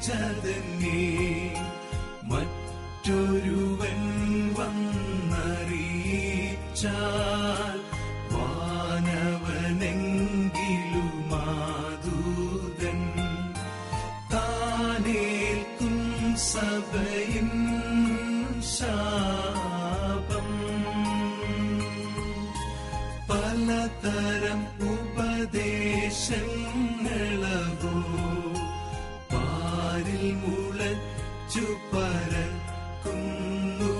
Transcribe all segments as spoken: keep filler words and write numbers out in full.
മറ്റൊരുവൻ വന്നറിയിച്ചാൽ വാനവനെങ്കിലും മാതൂതൻ താനേൽക്കും സഭയിൻ ശാപം. പലതരം ഉപദേശങ്ങളോ പാരിൽ മുളച്ചു പരക്കുന്നു.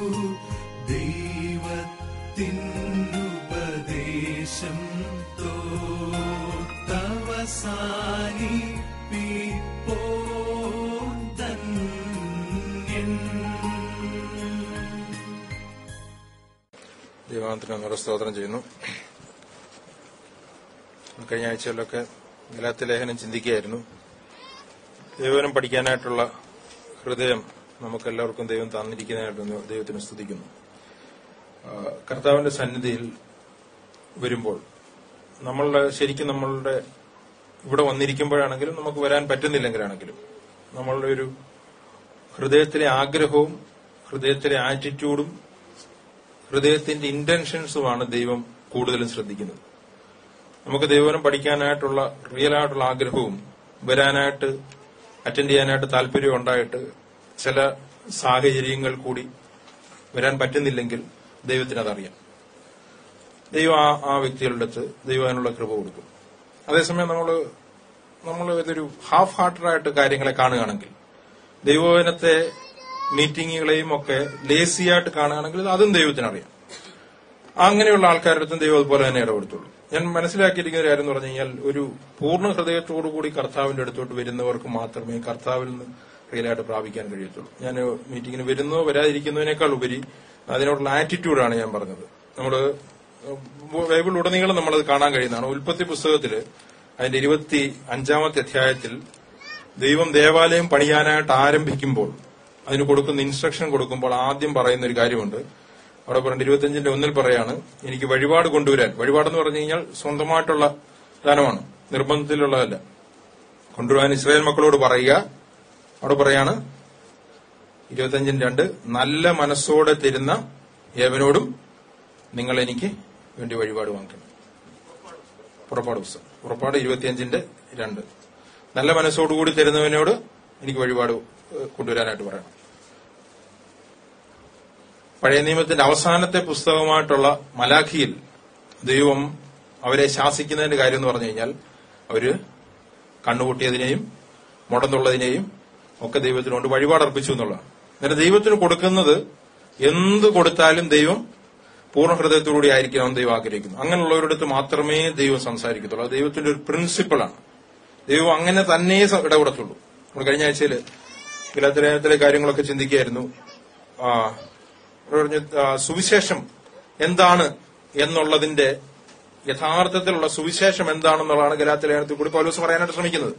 ദൈവത്തിനുപദേശം തോത്തവസാനിപ്പിപ്പോൻ ധന്യൻ. ദൈവനാമത്തിന് സ്തോത്രം ചെയ്യുന്നു. കഴിഞ്ഞ ആഴ്ചകളിലൊക്കെ ഗലാത്യ ലേഖനം ചിന്തിക്കുകയായിരുന്നു. ദൈവവചനം പഠിക്കാനായിട്ടുള്ള ഹൃദയം നമുക്കെല്ലാവർക്കും ദൈവം തന്നിരിക്കുന്നതായിട്ടൊന്ന് ദൈവത്തിന് സ്തുതിക്കുന്നു. കർത്താവിന്റെ സന്നിധിയിൽ വരുമ്പോൾ നമ്മളുടെ ശരിക്കും നമ്മളുടെ ഇവിടെ വന്നിരിക്കുമ്പോഴാണെങ്കിലും നമുക്ക് വരാൻ പറ്റുന്നില്ലെങ്കിലാണെങ്കിലും നമ്മളുടെ ഒരു ഹൃദയത്തിലെ ആഗ്രഹവും ഹൃദയത്തിലെ ആറ്റിറ്റ്യൂഡും ഹൃദയത്തിന്റെ ഇന്റൻഷൻസുമാണ് ദൈവം കൂടുതലും ശ്രദ്ധിക്കുന്നത്. നമുക്ക് ദൈവവചനം പഠിക്കാനായിട്ടുള്ള റിയലായിട്ടുള്ള ആഗ്രഹവും വരാനായിട്ട് അറ്റൻഡ് ചെയ്യാനായിട്ട് താല്പര്യം ഉണ്ടായിട്ട് ചില സാഹചര്യങ്ങൾ കൂടി വരാൻ പറ്റുന്നില്ലെങ്കിൽ ദൈവത്തിന് അതറിയാം. ദൈവം ആ ആ വ്യക്തികളുടെ അടുത്ത് ദൈവം അതിനുള്ള കൃപ കൊടുക്കും. അതേസമയം നമ്മൾ നമ്മൾ ഇതൊരു ഹാഫ് ഹാർട്ടഡായിട്ട് കാര്യങ്ങളെ കാണുകയാണെങ്കിൽ, ദൈവവചനത്തെ മീറ്റിങ്ങുകളെയും ഒക്കെ ലേസിയായിട്ട് കാണുകയാണെങ്കിൽ അതും ദൈവത്തിനറിയാം. അങ്ങനെയുള്ള ആൾക്കാരുടെ അടുത്തും ദൈവം അതുപോലെ തന്നെ ഇടപെടുത്തുള്ളൂ. ഞാൻ മനസ്സിലാക്കിയിരിക്കുന്ന ഒരു കാര്യം എന്ന് പറഞ്ഞു കഴിഞ്ഞാൽ, ഒരു പൂർണ്ണ ഹൃദയത്തോടുകൂടി കർത്താവിന്റെ അടുത്തോട്ട് വരുന്നവർക്ക് മാത്രമേ കർത്താവിൽ നിന്ന് റിയലായിട്ട് പ്രാപിക്കാൻ കഴിയത്തുള്ളൂ. ഞാൻ മീറ്റിങ്ങിന് വരുന്നോ വരാതിരിക്കുന്നതിനേക്കാൾ ഉപരി അതിനോടുള്ള ആറ്റിറ്റ്യൂഡാണ് ഞാൻ പറഞ്ഞത്. നമ്മള് ബൈബിൾ ഉടനീളം നമ്മളത് കാണാൻ കഴിയുന്നതാണ്. ഉൽപ്പത്തി പുസ്തകത്തില് അതിന്റെ ഇരുപത്തി അഞ്ചാമത്തെ അധ്യായത്തിൽ ദൈവം ദേവാലയം പണിയാനായിട്ട് ആരംഭിക്കുമ്പോൾ അതിന് കൊടുക്കുന്ന ഇൻസ്ട്രക്ഷൻ കൊടുക്കുമ്പോൾ ആദ്യം പറയുന്ന ഒരു കാര്യമുണ്ട്. അവിടെ പറഞ്ഞ ഇരുപത്തിയഞ്ചിന്റെ ഒന്നിൽ പറയാണ്, എനിക്ക് വഴിപാട് കൊണ്ടുവരാൻ. വഴിപാടെന്ന് പറഞ്ഞു കഴിഞ്ഞാൽ സ്വന്തമായിട്ടുള്ള ദാനമാണ്, നിർബന്ധത്തിലുള്ളതല്ല. കൊണ്ടുവരാൻ ഇസ്രായേൽ മക്കളോട് പറയുക. അവിടെ പറയാണ് ഇരുപത്തിയഞ്ചിന് രണ്ട്, നല്ല മനസ്സോടെ തരുന്ന ഏവനോടും നിങ്ങൾ എനിക്ക് വേണ്ടി വഴിപാട് വാങ്ങിക്കണം. പുറപ്പാട് പുസ്തകം പുറപ്പാട് ഇരുപത്തിയഞ്ചിന്റെ രണ്ട്, നല്ല മനസ്സോടുകൂടി തരുന്നവനോട് എനിക്ക് വഴിപാട് കൊണ്ടുവരാനായിട്ട് പറയണം. പഴയ നിയമത്തിന്റെ അവസാനത്തെ പുസ്തകമായിട്ടുള്ള മലാഖിയിൽ ദൈവം അവരെ ശാസിക്കുന്നതിന്റെ കാര്യം എന്ന് പറഞ്ഞു കഴിഞ്ഞാൽ, അവര് കണ്ണുപൊട്ടിയതിനെയും മുടന്നുള്ളതിനെയും ഒക്കെ ദൈവത്തിനോട് വഴിപാടർപ്പിച്ചു എന്നുള്ളതാണ്. എന്നിട്ട് ദൈവത്തിന് കൊടുക്കുന്നത് എന്ത് കൊടുത്താലും ദൈവം പൂർണ്ണ ഹൃദയത്തോടുകൂടി ആയിരിക്കണം ദൈവം ആഗ്രഹിക്കുന്നു. അങ്ങനെയുള്ളവരുടെ മാത്രമേ ദൈവം സംസാരിക്കത്തുള്ളൂ. അത് ദൈവത്തിന്റെ ഒരു പ്രിൻസിപ്പിളാണ്. ദൈവം അങ്ങനെ തന്നെ ഇടപെടത്തുള്ളൂ. നമ്മൾ കഴിഞ്ഞ ആഴ്ചയില് ഗലാത്യലേഖനത്തിലെ കാര്യങ്ങളൊക്കെ ചിന്തിക്കുകയായിരുന്നു. പറഞ്ഞു സുവിശേഷം എന്താണ് എന്നുള്ളതിന്റെ യഥാർത്ഥത്തിലുള്ള സുവിശേഷം എന്താണെന്നുള്ളതാണ് ഗലാത്യലേഖനത്തിൽ കൂടി പൗലോസ് പറയാനായിട്ട് ശ്രമിക്കുന്നത്.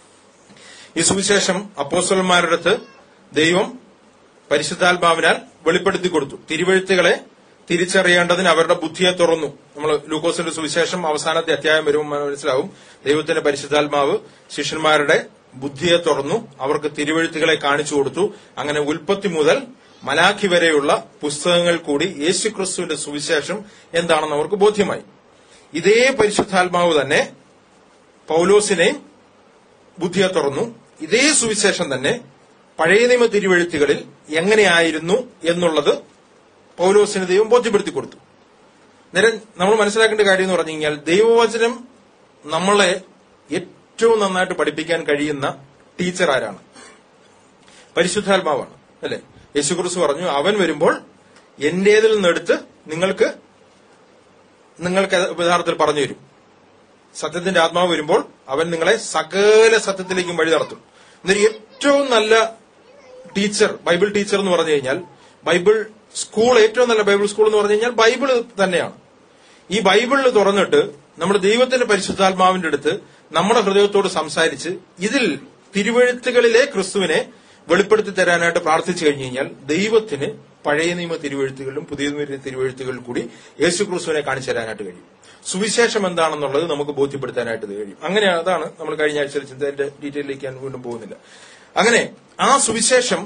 ഈ സുവിശേഷം അപ്പോസ്തലന്മാരുടെ അടുത്ത് ദൈവം പരിശുദ്ധാത്മാവിനാൽ വെളിപ്പെടുത്തി കൊടുത്തു. തിരുവെഴുത്തുകളെ തിരിച്ചറിയേണ്ടതിന് അവരുടെ ബുദ്ധിയെ തുറന്നു. നമ്മൾ ലൂക്കോസിന്റെ സുവിശേഷം അവസാനത്തെ അധ്യായം വരുമ്പോൾ മനസ്സിലാവും, ദൈവത്തിന്റെ പരിശുദ്ധാത്മാവ് ശിഷ്യന്മാരുടെ ബുദ്ധിയെ തുറന്നു, അവർക്ക് തിരുവെഴുത്തുകളെ കാണിച്ചു കൊടുത്തു. അങ്ങനെ ഉൽപ്പത്തി മുതൽ മലാഖി വരെയുള്ള പുസ്തകങ്ങൾ കൂടി യേശുക്രിസ്തുവിന്റെ സുവിശേഷം എന്താണെന്ന് അവർക്ക് ബോധ്യമായി. ഇതേ പരിശുദ്ധാത്മാവ് തന്നെ പൗലോസിനെയും ബുദ്ധിയെ തുറന്നു. ഇതേ സുവിശേഷം തന്നെ പഴയ നിയമ തിരുവെഴുത്തുകളിൽ എങ്ങനെയായിരുന്നു എന്നുള്ളത് പൗലോസിന് ദൈവം ബോധ്യപ്പെടുത്തി കൊടുത്തു. നേരം നമ്മൾ മനസ്സിലാക്കേണ്ട കാര്യം എന്ന് പറഞ്ഞു കഴിഞ്ഞാൽ, ദൈവവചനം നമ്മളെ ഏറ്റവും നന്നായിട്ട് പഠിപ്പിക്കാൻ കഴിയുന്ന ടീച്ചർ ആരാണ്? പരിശുദ്ധാത്മാവാണ്, അല്ലെ? യേശുക്രിസ്തു പറഞ്ഞു, അവൻ വരുമ്പോൾ എന്റേതിൽ നിന്നെടുത്ത് നിങ്ങൾക്ക് നിങ്ങൾക്ക് യഥാർത്ഥത്തിൽ പറഞ്ഞു തരും. സത്യത്തിന്റെ ആത്മാവ് വരുമ്പോൾ അവൻ നിങ്ങളെ സകല സത്യത്തിലേക്കും വഴി നടത്തും. എന്നൊരു ഏറ്റവും നല്ല ടീച്ചർ, ബൈബിൾ ടീച്ചർ എന്ന് പറഞ്ഞു കഴിഞ്ഞാൽ, ബൈബിൾ സ്കൂൾ, ഏറ്റവും നല്ല ബൈബിൾ സ്കൂൾ എന്ന് പറഞ്ഞു കഴിഞ്ഞാൽ ബൈബിൾ തന്നെയാണ്. ഈ ബൈബിളിൽ തുറന്നിട്ട് നമ്മുടെ ദൈവത്തിന്റെ പരിശുദ്ധാത്മാവിന്റെ അടുത്ത് നമ്മുടെ ഹൃദയത്തോട് സംസാരിച്ച് ഇതിൽ തിരുവെഴുത്തുകളിലെ ക്രിസ്തുവിനെ വെളിപ്പെടുത്തി തരാനായിട്ട് പ്രാർത്ഥിച്ചു കഴിഞ്ഞു കഴിഞ്ഞാൽ ദൈവത്തിന് പഴയ നിയമ തിരുവെഴുത്തുകളിലും പുതിയ നിയമ തിരുവെഴുത്തുകളിൽ കൂടി യേശു ക്രിസ്തുവിനെ കാണിച്ചു തരാനായിട്ട് കഴിയും. സുവിശേഷം എന്താണെന്നുള്ളത് നമുക്ക് ബോധ്യപ്പെടുത്താനായിട്ട് കഴിയും. അങ്ങനെ അതാണ് നമ്മൾ കഴിഞ്ഞ ആഴ്ചയിൽ ചിന്തയുടെ ഡീറ്റെയിലേക്ക് ഞാൻ വീണ്ടും പോകുന്നില്ല. അങ്ങനെ ആ സുവിശേഷം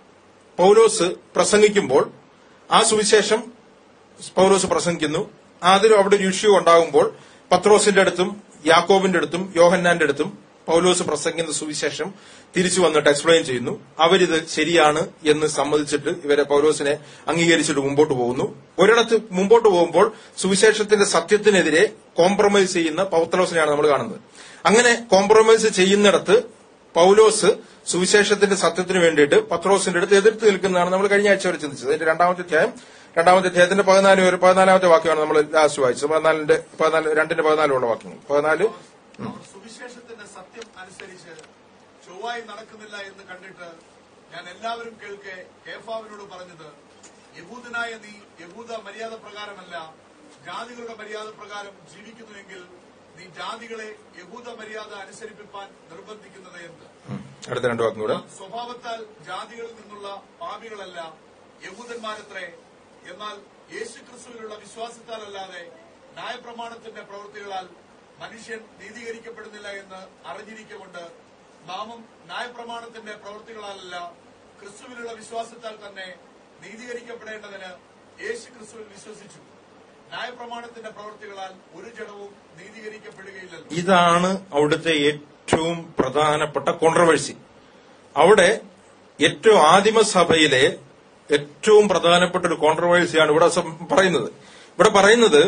പൗലോസ് പ്രസംഗിക്കുമ്പോൾ, ആ സുവിശേഷം പൗലോസ് പ്രസംഗിക്കുന്നു. അതിലും അവിടെ ഒരു ഇഷ്യൂ ഉണ്ടാകുമ്പോൾ പത്രോസിന്റെ അടുത്തും യാക്കോബിന്റെ അടുത്തും യോഹന്നാന്റെ അടുത്തും പൗലോസ് പ്രസംഗിക്കുന്ന സുവിശേഷം തിരിച്ചു വന്നിട്ട് എക്സ്പ്ലെയിൻ ചെയ്യുന്നു. അവരിത് ശരിയാണ് എന്ന് സമ്മതിച്ചിട്ട് ഇവരെ പൗലോസിനെ അംഗീകരിച്ചിട്ട് മുമ്പോട്ട് പോകുന്നു. ഒരിടത്ത് മുമ്പോട്ട് പോകുമ്പോൾ സുവിശേഷത്തിന്റെ സത്യത്തിനെതിരെ കോംപ്രമൈസ് ചെയ്യുന്ന പൗത്രോസിനെയാണ് നമ്മൾ കാണുന്നത്. അങ്ങനെ കോംപ്രമൈസ് ചെയ്യുന്നിടത്ത് പൗലോസ് സുവിശേഷത്തിന്റെ സത്യത്തിന് വേണ്ടിയിട്ട് പത്രോസിന്റെ അടുത്ത് എതിർത്ത് നിൽക്കുന്നതാണ് നമ്മൾ കഴിഞ്ഞ ആഴ്ച വരെ ചിന്തിച്ചത്. അതിന്റെ രണ്ടാമത്തെ അധ്യായം രണ്ടാമത്തെ അധ്യായത്തിന്റെ പതിനാല് വരെ പതിനാലാമത്തെ വാക്യമാണ് നമ്മൾ ലാസ്റ്റ് വായിച്ചത്. പതിനാലിന്റെ പതിനാല് രണ്ടിന്റെ പതിനാലുള്ള വാക്യങ്ങൾ. പതിനാല് സുവിശേഷത്തിന്റെ സത്യം അനുസരിച്ച് ചൊവ്വായി നടക്കുന്നില്ല എന്ന് കണ്ടിട്ട് ഞാൻ എല്ലാവരും കേൾക്കെ കേഫാവിനോട് പറഞ്ഞത്, യഹൂദനായ നീ യഹൂദ മര്യാദ പ്രകാരമല്ല ജാതികളുടെ മര്യാദ പ്രകാരം ജീവിക്കുന്നുവെങ്കിൽ നീ ജാതികളെ യഹൂദ മര്യാദ അനുസരിപ്പിക്കാൻ നിർബന്ധിക്കുന്നത് എന്ത്? അടുത്ത രണ്ട് വാക്കും കൂടെ. സ്വഭാവത്താൽ ജാതികളിൽ നിന്നുള്ള പാപികളല്ല യഹൂദന്മാരത്രേ, എന്നാൽ യേശുക്രിസ്തുവിലുള്ള വിശ്വാസത്താലല്ലാതെ ന്യായപ്രമാണത്തിന്റെ പ്രവൃത്തികളാൽ മനുഷ്യൻ നീതീകരിക്കപ്പെടുന്നില്ല എന്ന് അറിഞ്ഞിരിക്കൊണ്ട് നാമും ന്യായപ്രമാണത്തിന്റെ പ്രവൃത്തികളാലല്ല ക്രിസ്തുവിലുള്ള വിശ്വാസത്താൽ തന്നെ നീതീകരിക്കപ്പെടേണ്ടതിന് യേശു ക്രിസ്തുവിൽ വിശ്വസിച്ചു. ന്യായപ്രമാണത്തിന്റെ പ്രവൃത്തികളാൽ ഒരു ജഡവും നീതീകരിക്കപ്പെടുകയില്ലല്ലോ. ഇതാണ് അവിടുത്തെ ഏറ്റവും പ്രധാനപ്പെട്ട കോൺട്രവേഴ്സി. അവിടെ ഏറ്റവും ആദിമസഭയിലെ ഏറ്റവും പ്രധാനപ്പെട്ട ഒരു കോൺട്രവേഴ്സിയാണ് ഇവിടെ പറയുന്നത്. ഇവിടെ പറയുന്നത്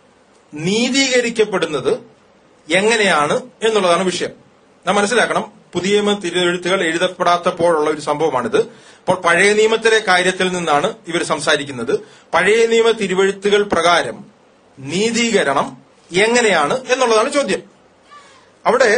നീതീകരിക്കപ്പെടുന്നത് എങ്ങനെയാണ് എന്നുള്ളതാണ് വിഷയം. നാം മനസ്സിലാക്കണം, പുതിയ നിയമ തിരുവെഴുത്തുകൾ എഴുതപ്പെടാത്തപ്പോഴുള്ള ഒരു സംഭവമാണിത്. അപ്പോൾ പഴയ നിയമത്തിലെ കാര്യത്തിൽ നിന്നാണ് ഇവർ സംസാരിക്കുന്നത്. പഴയ നിയമ തിരുവെഴുത്തുകൾ പ്രകാരം നീതീകരണം എങ്ങനെയാണ് എന്നുള്ളതാണ് ചോദ്യം. അവിടെ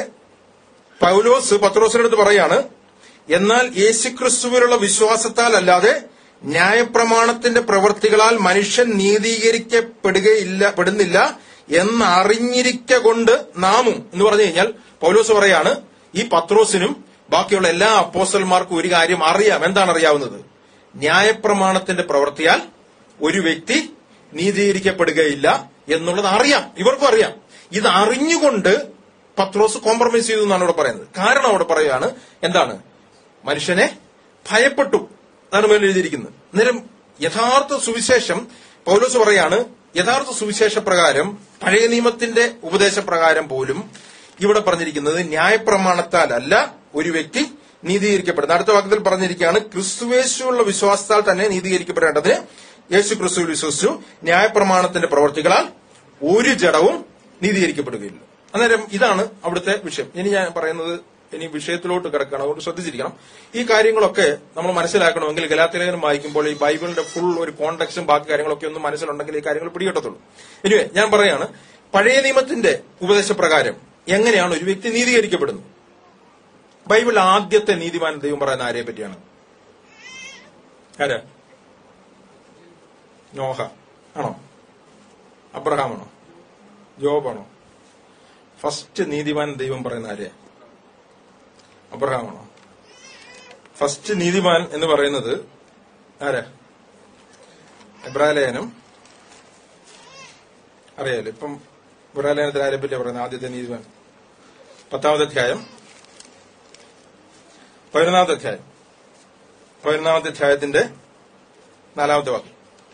പൗലോസ് പത്രോസിനടുത്ത് പറയാണ്, എന്നാൽ യേശുക്രിസ്തുവിലുള്ള വിശ്വാസത്താൽ അല്ലാതെ ന്യായപ്രമാണത്തിന്റെ പ്രവൃത്തികളാൽ മനുഷ്യൻ നീതീകരിക്കപ്പെടുകയില്ല പെടുന്നില്ല എന്നറിഞ്ഞിരിക്ക കൊണ്ട് നാമും എന്ന് പറഞ്ഞു കഴിഞ്ഞാൽ പൗലോസ് പറയാണ്, ഈ പത്രോസിനും ബാക്കിയുള്ള എല്ലാ അപ്പോസ്തലന്മാർക്കും ഒരു കാര്യം അറിയാം. എന്താണ് അറിയാവുന്നത്? ന്യായപ്രമാണത്തിന്റെ പ്രവൃത്തിയാൽ ഒരു വ്യക്തി നീതീകരിക്കപ്പെടുകയില്ല എന്നുള്ളത് അറിയാം, ഇവർക്കും അറിയാം. ഇത് അറിഞ്ഞുകൊണ്ട് പത്രോസ് കോംപ്രമൈസ് ചെയ്തു എന്നാണ് ഇവിടെ പറയുന്നത്. കാരണം അവിടെ പറയുകയാണ്, എന്താണ്? മനുഷ്യനെ ഭയപ്പെട്ടു. അതാണ് മേൽ എഴുതിയിരിക്കുന്നത്. അന്നേരം യഥാർത്ഥ സുവിശേഷം പൗലോസ് പറയാണ്, യഥാർത്ഥ സുവിശേഷ പ്രകാരം പഴയ നിയമത്തിന്റെ ഉപദേശപ്രകാരം പോലും ഇവിടെ പറഞ്ഞിരിക്കുന്നത് ന്യായപ്രമാണത്താൽ അല്ല ഒരു വ്യക്തി നീതീകരിക്കപ്പെടുന്നത്. അടുത്ത വാക്യത്തിൽ പറഞ്ഞിരിക്കുകയാണ്, ക്രിസ്തുവേശുള്ള വിശ്വാസത്താൽ തന്നെ നീതീകരിക്കപ്പെടേണ്ടതിന് യേശു ക്രിസ്തുവിൽ വിശ്വസിച്ചു, ന്യായപ്രമാണത്തിന്റെ പ്രവർത്തികളാൽ ഒരു ജഡവും നീതീകരിക്കപ്പെടുകയില്ല. അന്നേരം ഇതാണ് അവിടുത്തെ വിഷയം. ഇനി ഞാൻ പറയുന്നത് ഇനി വിഷയത്തിലോട്ട് കിടക്കണം, അതുകൊണ്ട് ശ്രദ്ധിച്ചിരിക്കണം. ഈ കാര്യങ്ങളൊക്കെ നമ്മൾ മനസ്സിലാക്കണമെങ്കിൽ ഗലാത്യലേഖനം വായിക്കുമ്പോൾ ഈ ബൈബിളിന്റെ ഫുൾ ഒരു കോണ്ടെക്സ്റ്റും ബാക്കി കാര്യങ്ങളൊക്കെ ഒന്നും മനസ്സിലുണ്ടെങ്കിൽ ഈ കാര്യങ്ങൾ പിടികിട്ടത്തുള്ളൂ. എനിവേ ഞാൻ പറയാണ്, പഴയ നിയമത്തിന്റെ ഉപദേശപ്രകാരം എങ്ങനെയാണ് ഒരു വ്യക്തി നീതീകരിക്കപ്പെടുന്നത്? ബൈബിളിൽ ആദ്യത്തെ നീതിമാൻ ദൈവം പറയുന്ന ആരെ പറ്റിയാണ്? ആരാ? നോഹ ആണോ? അബ്രഹാമാണോ? ജോബാണോ? ഫസ്റ്റ് നീതിമാൻ ദൈവം പറയുന്ന ആരെയാ? അബ്രഹാമാണോ? ഫസ്റ്റ് നീതിമാൻ എന്ന് പറയുന്നത് ആരാ? എബ്രായലേഖനം അറിയാലോ. ഇപ്പം എബ്രായലേഖനത്തിൽ ആരെ പറ്റിയാ പറയുന്നത്? ആദ്യത്തെ നീതിമാൻ പത്താമത്തെ അധ്യായം പതിനൊന്നാമത്തെ അധ്യായം പതിനൊന്നാമത്തെ അധ്യായത്തിന്റെ നാലാമത്തെ വാക്യം.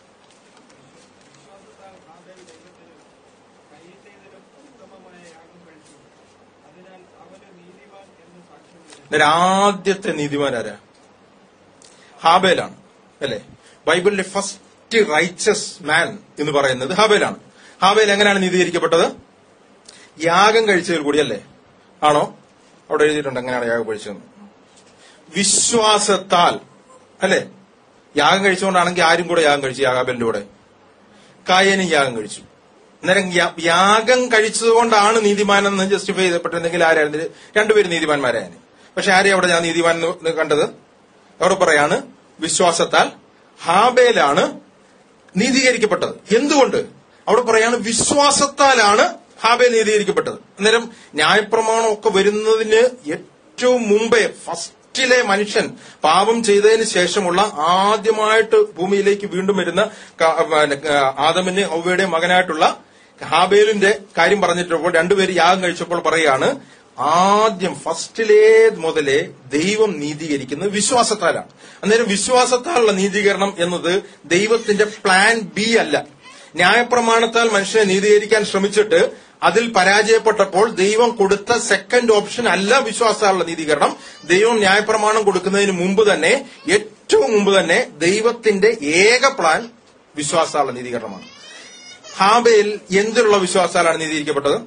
ആദ്യത്തെ നീതിമാൻ ആരാ? ഹാബേലാണ്, അല്ലെ? ബൈബിളിലെ ഫസ്റ്റ് റൈച്ചസ് മാൻ എന്ന് പറയുന്നത് ഹാബേലാണ്. ഹാബേൽ എങ്ങനെയാണ് നീതീകരിക്കപ്പെട്ടത്? യാഗം കഴിച്ചതിൽ കൂടി, അല്ലേ? ആണോ? അവിടെ എഴുതിയിട്ടുണ്ട് എങ്ങനെയാണ് യാഗം കഴിച്ചതെന്ന്. വിശ്വാസത്താൽ, അല്ലെ? യാഗം കഴിച്ചുകൊണ്ടാണെങ്കിൽ ആരും കൂടെ യാഗം കഴിച്ചു? ഹാബേലിന്റെ കൂടെ കായനും യാഗം കഴിച്ചു. അന്നേരം യാഗം കഴിച്ചതുകൊണ്ടാണ് നീതിമാനെന്ന് ജസ്റ്റിഫൈ ചെയ്യപ്പെട്ടിരുന്നെങ്കിൽ ആരായിരുന്നു? രണ്ടുപേരും നീതിമാന്മാരായിരുന്നു. പക്ഷെ ആരെയും അവിടെ ഞാൻ നീതിമാൻ കണ്ടത്? അവിടെ പറയാണ്, വിശ്വാസത്താൽ ഹാബേലാണ് നീതീകരിക്കപ്പെട്ടത്. എന്തുകൊണ്ട്? അവിടെ പറയാണ്, വിശ്വാസത്താലാണ് ഹാബേൽ നീതീകരിക്കപ്പെട്ടത്. അന്നേരം ന്യായപ്രമാണം ഒക്കെ വരുന്നതിന് ഏറ്റവും മുമ്പേ ഫസ്റ്റിലെ മനുഷ്യൻ പാപം ചെയ്തതിന് ശേഷമുള്ള ആദ്യമായിട്ട് ഭൂമിയിലേക്ക് വീണ്ടും വരുന്ന ആദമിന്റെ ഹവ്വയുടെ മകനായിട്ടുള്ള ഹാബേലിന്റെ കാര്യം പറഞ്ഞിട്ടപ്പോൾ രണ്ടുപേര് യാഗം കഴിച്ചപ്പോൾ പറയാണ്, ആദ്യം ഫസ്റ്റിലേ മുതലേ ദൈവം നീതീകരിക്കുന്നത് വിശ്വാസത്താലാണ്. അന്നേരം വിശ്വാസത്താലുള്ള നീതീകരണം എന്നത് ദൈവത്തിന്റെ പ്ലാൻ ബി അല്ല. ന്യായപ്രമാണത്താൽ മനുഷ്യനെ നീതീകരിക്കാൻ ശ്രമിച്ചിട്ട് അതിൽ പരാജയപ്പെട്ടപ്പോൾ ദൈവം കൊടുത്ത സെക്കൻഡ് ഓപ്ഷൻ അല്ല വിശ്വാസത്താലുള്ള നീതീകരണം. ദൈവം ന്യായപ്രമാണം കൊടുക്കുന്നതിന് മുമ്പ് തന്നെ, ഏറ്റവും മുമ്പ് തന്നെ ദൈവത്തിന്റെ ഏക പ്ലാൻ വിശ്വാസത്താലുള്ള നീതീകരണമാണ്. ഹാബേൽ എന്തിനുള്ള വിശ്വാസത്താലാണ് നീതീകരിക്കപ്പെട്ടത്?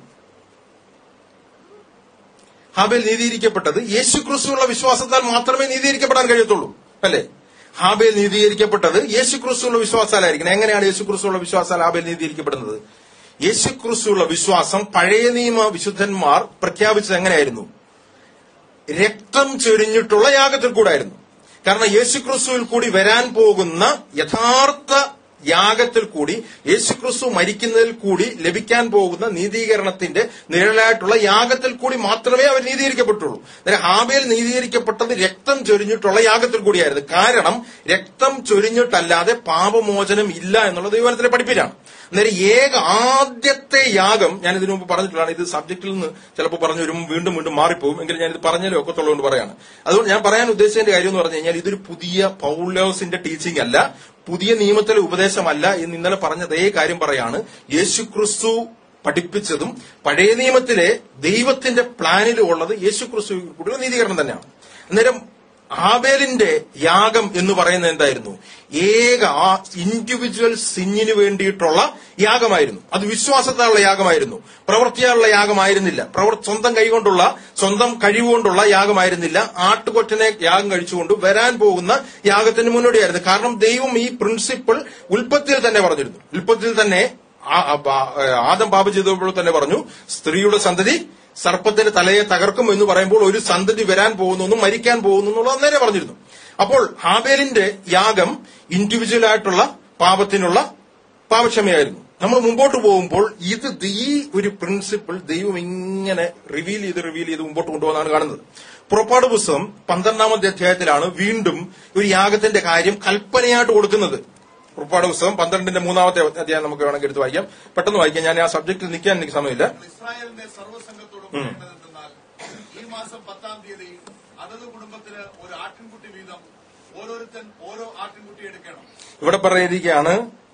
ഹാബേൽ നീതീകരിക്കപ്പെട്ടത് യേശുക്രിസ്തുവിനുള്ള വിശ്വാസത്താൽ മാത്രമേ നീതീകരിക്കപ്പെടാൻ കഴിയത്തുള്ളൂ, അല്ലേ? ഹാബേൽ നീതീകരിക്കപ്പെട്ടത് യേശുക്രിസ്തുവിനുള്ള വിശ്വാസത്താലായിരിക്കണം. എങ്ങനെയാണ് യേശുക്രിസ്തുവിനുള്ള വിശ്വാസത്താൽ ഹാബേൽ നീതീകരിക്കപ്പെടുന്നത്? യേശുക്രിസ്തുവിനുള്ള വിശ്വാസം പഴയ നിയമ വിശുദ്ധന്മാർ പ്രഖ്യാപിച്ചത് എങ്ങനെയായിരുന്നു? രക്തം ചൊരിഞ്ഞിട്ടുള്ള യാഗത്തിൽ കൂടായിരുന്നു. കാരണം യേശുക്രിസ്തുവിൽ കൂടി വരാൻ പോകുന്ന യഥാർത്ഥ യാഗത്തിൽ കൂടി, യേശുക്രിസ്തു മരിക്കുന്നതിൽ കൂടി ലഭിക്കാൻ പോകുന്ന നീതീകരണത്തിന്റെ നിഴലായിട്ടുള്ള യാഗത്തിൽ കൂടി മാത്രമേ അവർ നീതീകരിക്കപ്പെട്ടുള്ളൂ. അന്നേരം ഹാബേൽ നീതീകരിക്കപ്പെട്ടത് രക്തം ചൊരിഞ്ഞിട്ടുള്ള യാഗത്തിൽ കൂടിയായിരുന്നു. കാരണം രക്തം ചൊരിഞ്ഞിട്ടല്ലാതെ പാപമോചനം ഇല്ല എന്നുള്ളത് ദൈവവചനത്തിലെ പഠിപ്പിലാണ്. അന്നേരം ഏക ആദ്യത്തെ യാഗം, ഞാൻ ഇതിനു മുമ്പ് പറഞ്ഞിട്ടുള്ളതാണ്. ഇത് സബ്ജക്റ്റിൽ നിന്ന് ചിലപ്പോൾ പറഞ്ഞു വരുമ്പോൾ വീണ്ടും വീണ്ടും മാറിപ്പോകും, എങ്കിലും ഞാനിത് പറഞ്ഞാലും ഒക്കത്തുള്ളതുകൊണ്ട് പറയാണ്. അതുകൊണ്ട് ഞാൻ പറയാൻ ഉദ്ദേശിച്ചതിന്റെ കാര്യം എന്ന് പറഞ്ഞു കഴിഞ്ഞാൽ, ഇതൊരു പുതിയ പൗലോസിന്റെ ടീച്ചിങ് അല്ല, പുതിയ നിയമത്തിലെ ഉപദേശമല്ല എന്ന് ഇന്നലെ പറഞ്ഞ അതേ കാര്യം പറയാണ്. യേശുക്രിസ്തു പഠിപ്പിച്ചതും പഴയ നിയമത്തിലെ ദൈവത്തിന്റെ പ്ലാനിലും ഉള്ളത് യേശുക്രിസ്തു കൂടിയുള്ള നീതീകരണം തന്നെയാണ്. അന്നേരം ഹാബേലിന്റെ യാഗം എന്ന് പറയുന്നത് എന്തായിരുന്നു? ഏക ആ ഇൻഡിവിജ്വൽ സിന്നിന് വേണ്ടിയിട്ടുള്ള യാഗമായിരുന്നു. അത് വിശ്വാസത്താലുള്ള യാഗമായിരുന്നു, പ്രവൃത്തിയാലുള്ള യാഗമായിരുന്നില്ല. സ്വന്തം കൈകൊണ്ടുള്ള, സ്വന്തം കഴിവുകൊണ്ടുള്ള യാഗമായിരുന്നില്ല. ആട്ടുകൊറ്റനെ യാഗം കഴിച്ചുകൊണ്ട് വരാൻ പോകുന്ന യാഗത്തിന് മുന്നോടിയായിരുന്നു. കാരണം ദൈവം ഈ പ്രിൻസിപ്പിൾ ഉൽപ്പത്തിയിൽ തന്നെ പറഞ്ഞിരുന്നു. ഉൽപ്പത്തിയിൽ തന്നെ ആദം പാപം ചെയ്തപ്പോൾ തന്നെ പറഞ്ഞു, സ്ത്രീയുടെ സന്തതി സർപ്പത്തിന്റെ തലയെ തകർക്കും എന്ന് പറയുമ്പോൾ ഒരു സന്തതി വരാൻ പോകുന്നു, മരിക്കാൻ പോകുന്നു എന്നുള്ളത് അന്നേരം പറഞ്ഞിരുന്നു. അപ്പോൾ ഹാബേലിന്റെ യാഗം ഇൻഡിവിജ്വൽ ആയിട്ടുള്ള പാപത്തിനുള്ള പാപക്ഷമയായിരുന്നു. നമ്മൾ മുമ്പോട്ട് പോകുമ്പോൾ ഇത് ഈ ഒരു പ്രിൻസിപ്പിൾ ദൈവം ഇങ്ങനെ റിവീൽ ചെയ്ത് റിവീൽ ചെയ്ത് മുമ്പോട്ട് കൊണ്ടുപോകുന്നതാണ് കാണുന്നത്. പുറപ്പാട് പുസ്തകം പന്ത്രണ്ടാമത്തെ അധ്യായത്തിലാണ് വീണ്ടും ഒരു യാഗത്തിന്റെ കാര്യം കൽപ്പനയായിട്ട് കൊടുക്കുന്നത്. പുറപ്പാട് പുസ്തകം പന്ത്രണ്ടിന്റെ മൂന്നാമത്തെ അധ്യായം നമുക്ക് വേണമെങ്കിൽ എടുത്ത് വായിക്കാം. പെട്ടെന്ന് വായിക്കാം, ഞാൻ ആ സബ്ജക്റ്റിൽ നിൽക്കാൻ എനിക്ക് സമയമില്ല. ഇസ്രായേലിന്റെ സർവ്വസംഘത്തോടും പറയേണ്ടതെന്നാൽ, ഈ മാസം പത്താം തീയതി അതത് കുടുംബത്തിന് ഒരു ആട്ടിൻകുട്ടി വീതം ഓരോരുത്തൻ ഓരോ ആട്ടിൻകുട്ടി എടുക്കണം. ഇവിടെ പറഞ്ഞിരിക്കുകയാണ്,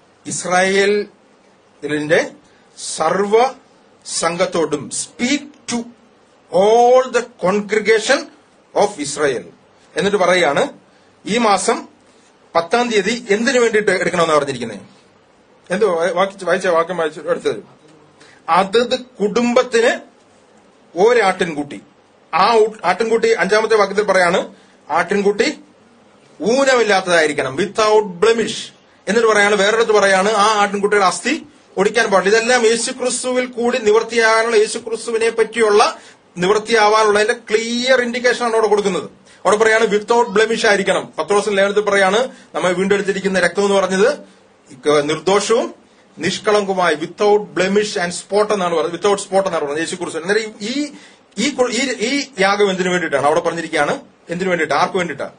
ഇസ്രായേലിന്റെ സർവ സംഘത്തോടും speak to all the congregation of Israel എന്നിട്ട് പറയുകയാണ്, ഈ മാസം പത്താം തീയതി എന്തിനു വേണ്ടിയിട്ട് എടുക്കണമെന്ന് പറഞ്ഞിരിക്കുന്നത്? എന്തോ വായിച്ച വാക്യം വായിച്ചു എടുത്തത്, അതത് കുടുംബത്തിന് ഒരാട്ടിൻകുട്ടി. ആ ആട്ടിൻകുട്ടി അഞ്ചാമത്തെ വാക്യത്തിൽ പറയാണ്, ആട്ടിൻകുട്ടി ഊനമില്ലാത്തതായിരിക്കണം, വിത്തൌട്ട് ബ്ലെമിഷ്. എന്നിട്ട് പറയാണ്, വേറൊരിടത്ത് പറയാണ്, ആ ആട്ടിൻകുട്ടിയുടെ അസ്ഥി ഒടിക്കാൻ പാടില്ല. ഇതെല്ലാം യേശുക്രിസ്തുവിൽ കൂടി നിവൃത്തിയാകാനുള്ള, യേശുക്രിസ്തുവിനെ പറ്റിയുള്ള നിവൃത്തിയാവാനുള്ളതിന്റെ ക്ലിയർ ഇൻഡിക്കേഷൻ ആണ് അവിടെ കൊടുക്കുന്നത്. അവിടെ പറയാണ് വിത്തൌട്ട് ബ്ലെമിഷ് ആയിരിക്കണം. പത്രോസിന്റെ ലേഖനത്തിൽ പറയാണ്, നമ്മെ വീണ്ടെടുത്തിരിക്കുന്ന രക്തം എന്ന് പറഞ്ഞത് നിർദോഷവും നിഷ്കളങ്കവുമായി, വിത്തൌട്ട് ബ്ലെമിഷ് ആൻഡ് സ്പോട്ട് എന്നാണ് പറഞ്ഞത്, വിത്തൌട്ട് സ്പോട്ട് എന്നാണ് പറഞ്ഞത് യേശുക്രിസ്തു. അന്നേരം ഈ ഈ യാഗം എന്തിനു വേണ്ടിയിട്ടാണ് അവിടെ പറഞ്ഞിരിക്കുകയാണ്? എന്തിനു വേണ്ടിയിട്ട്? ആർക്ക് വേണ്ടിയിട്ടാണ്?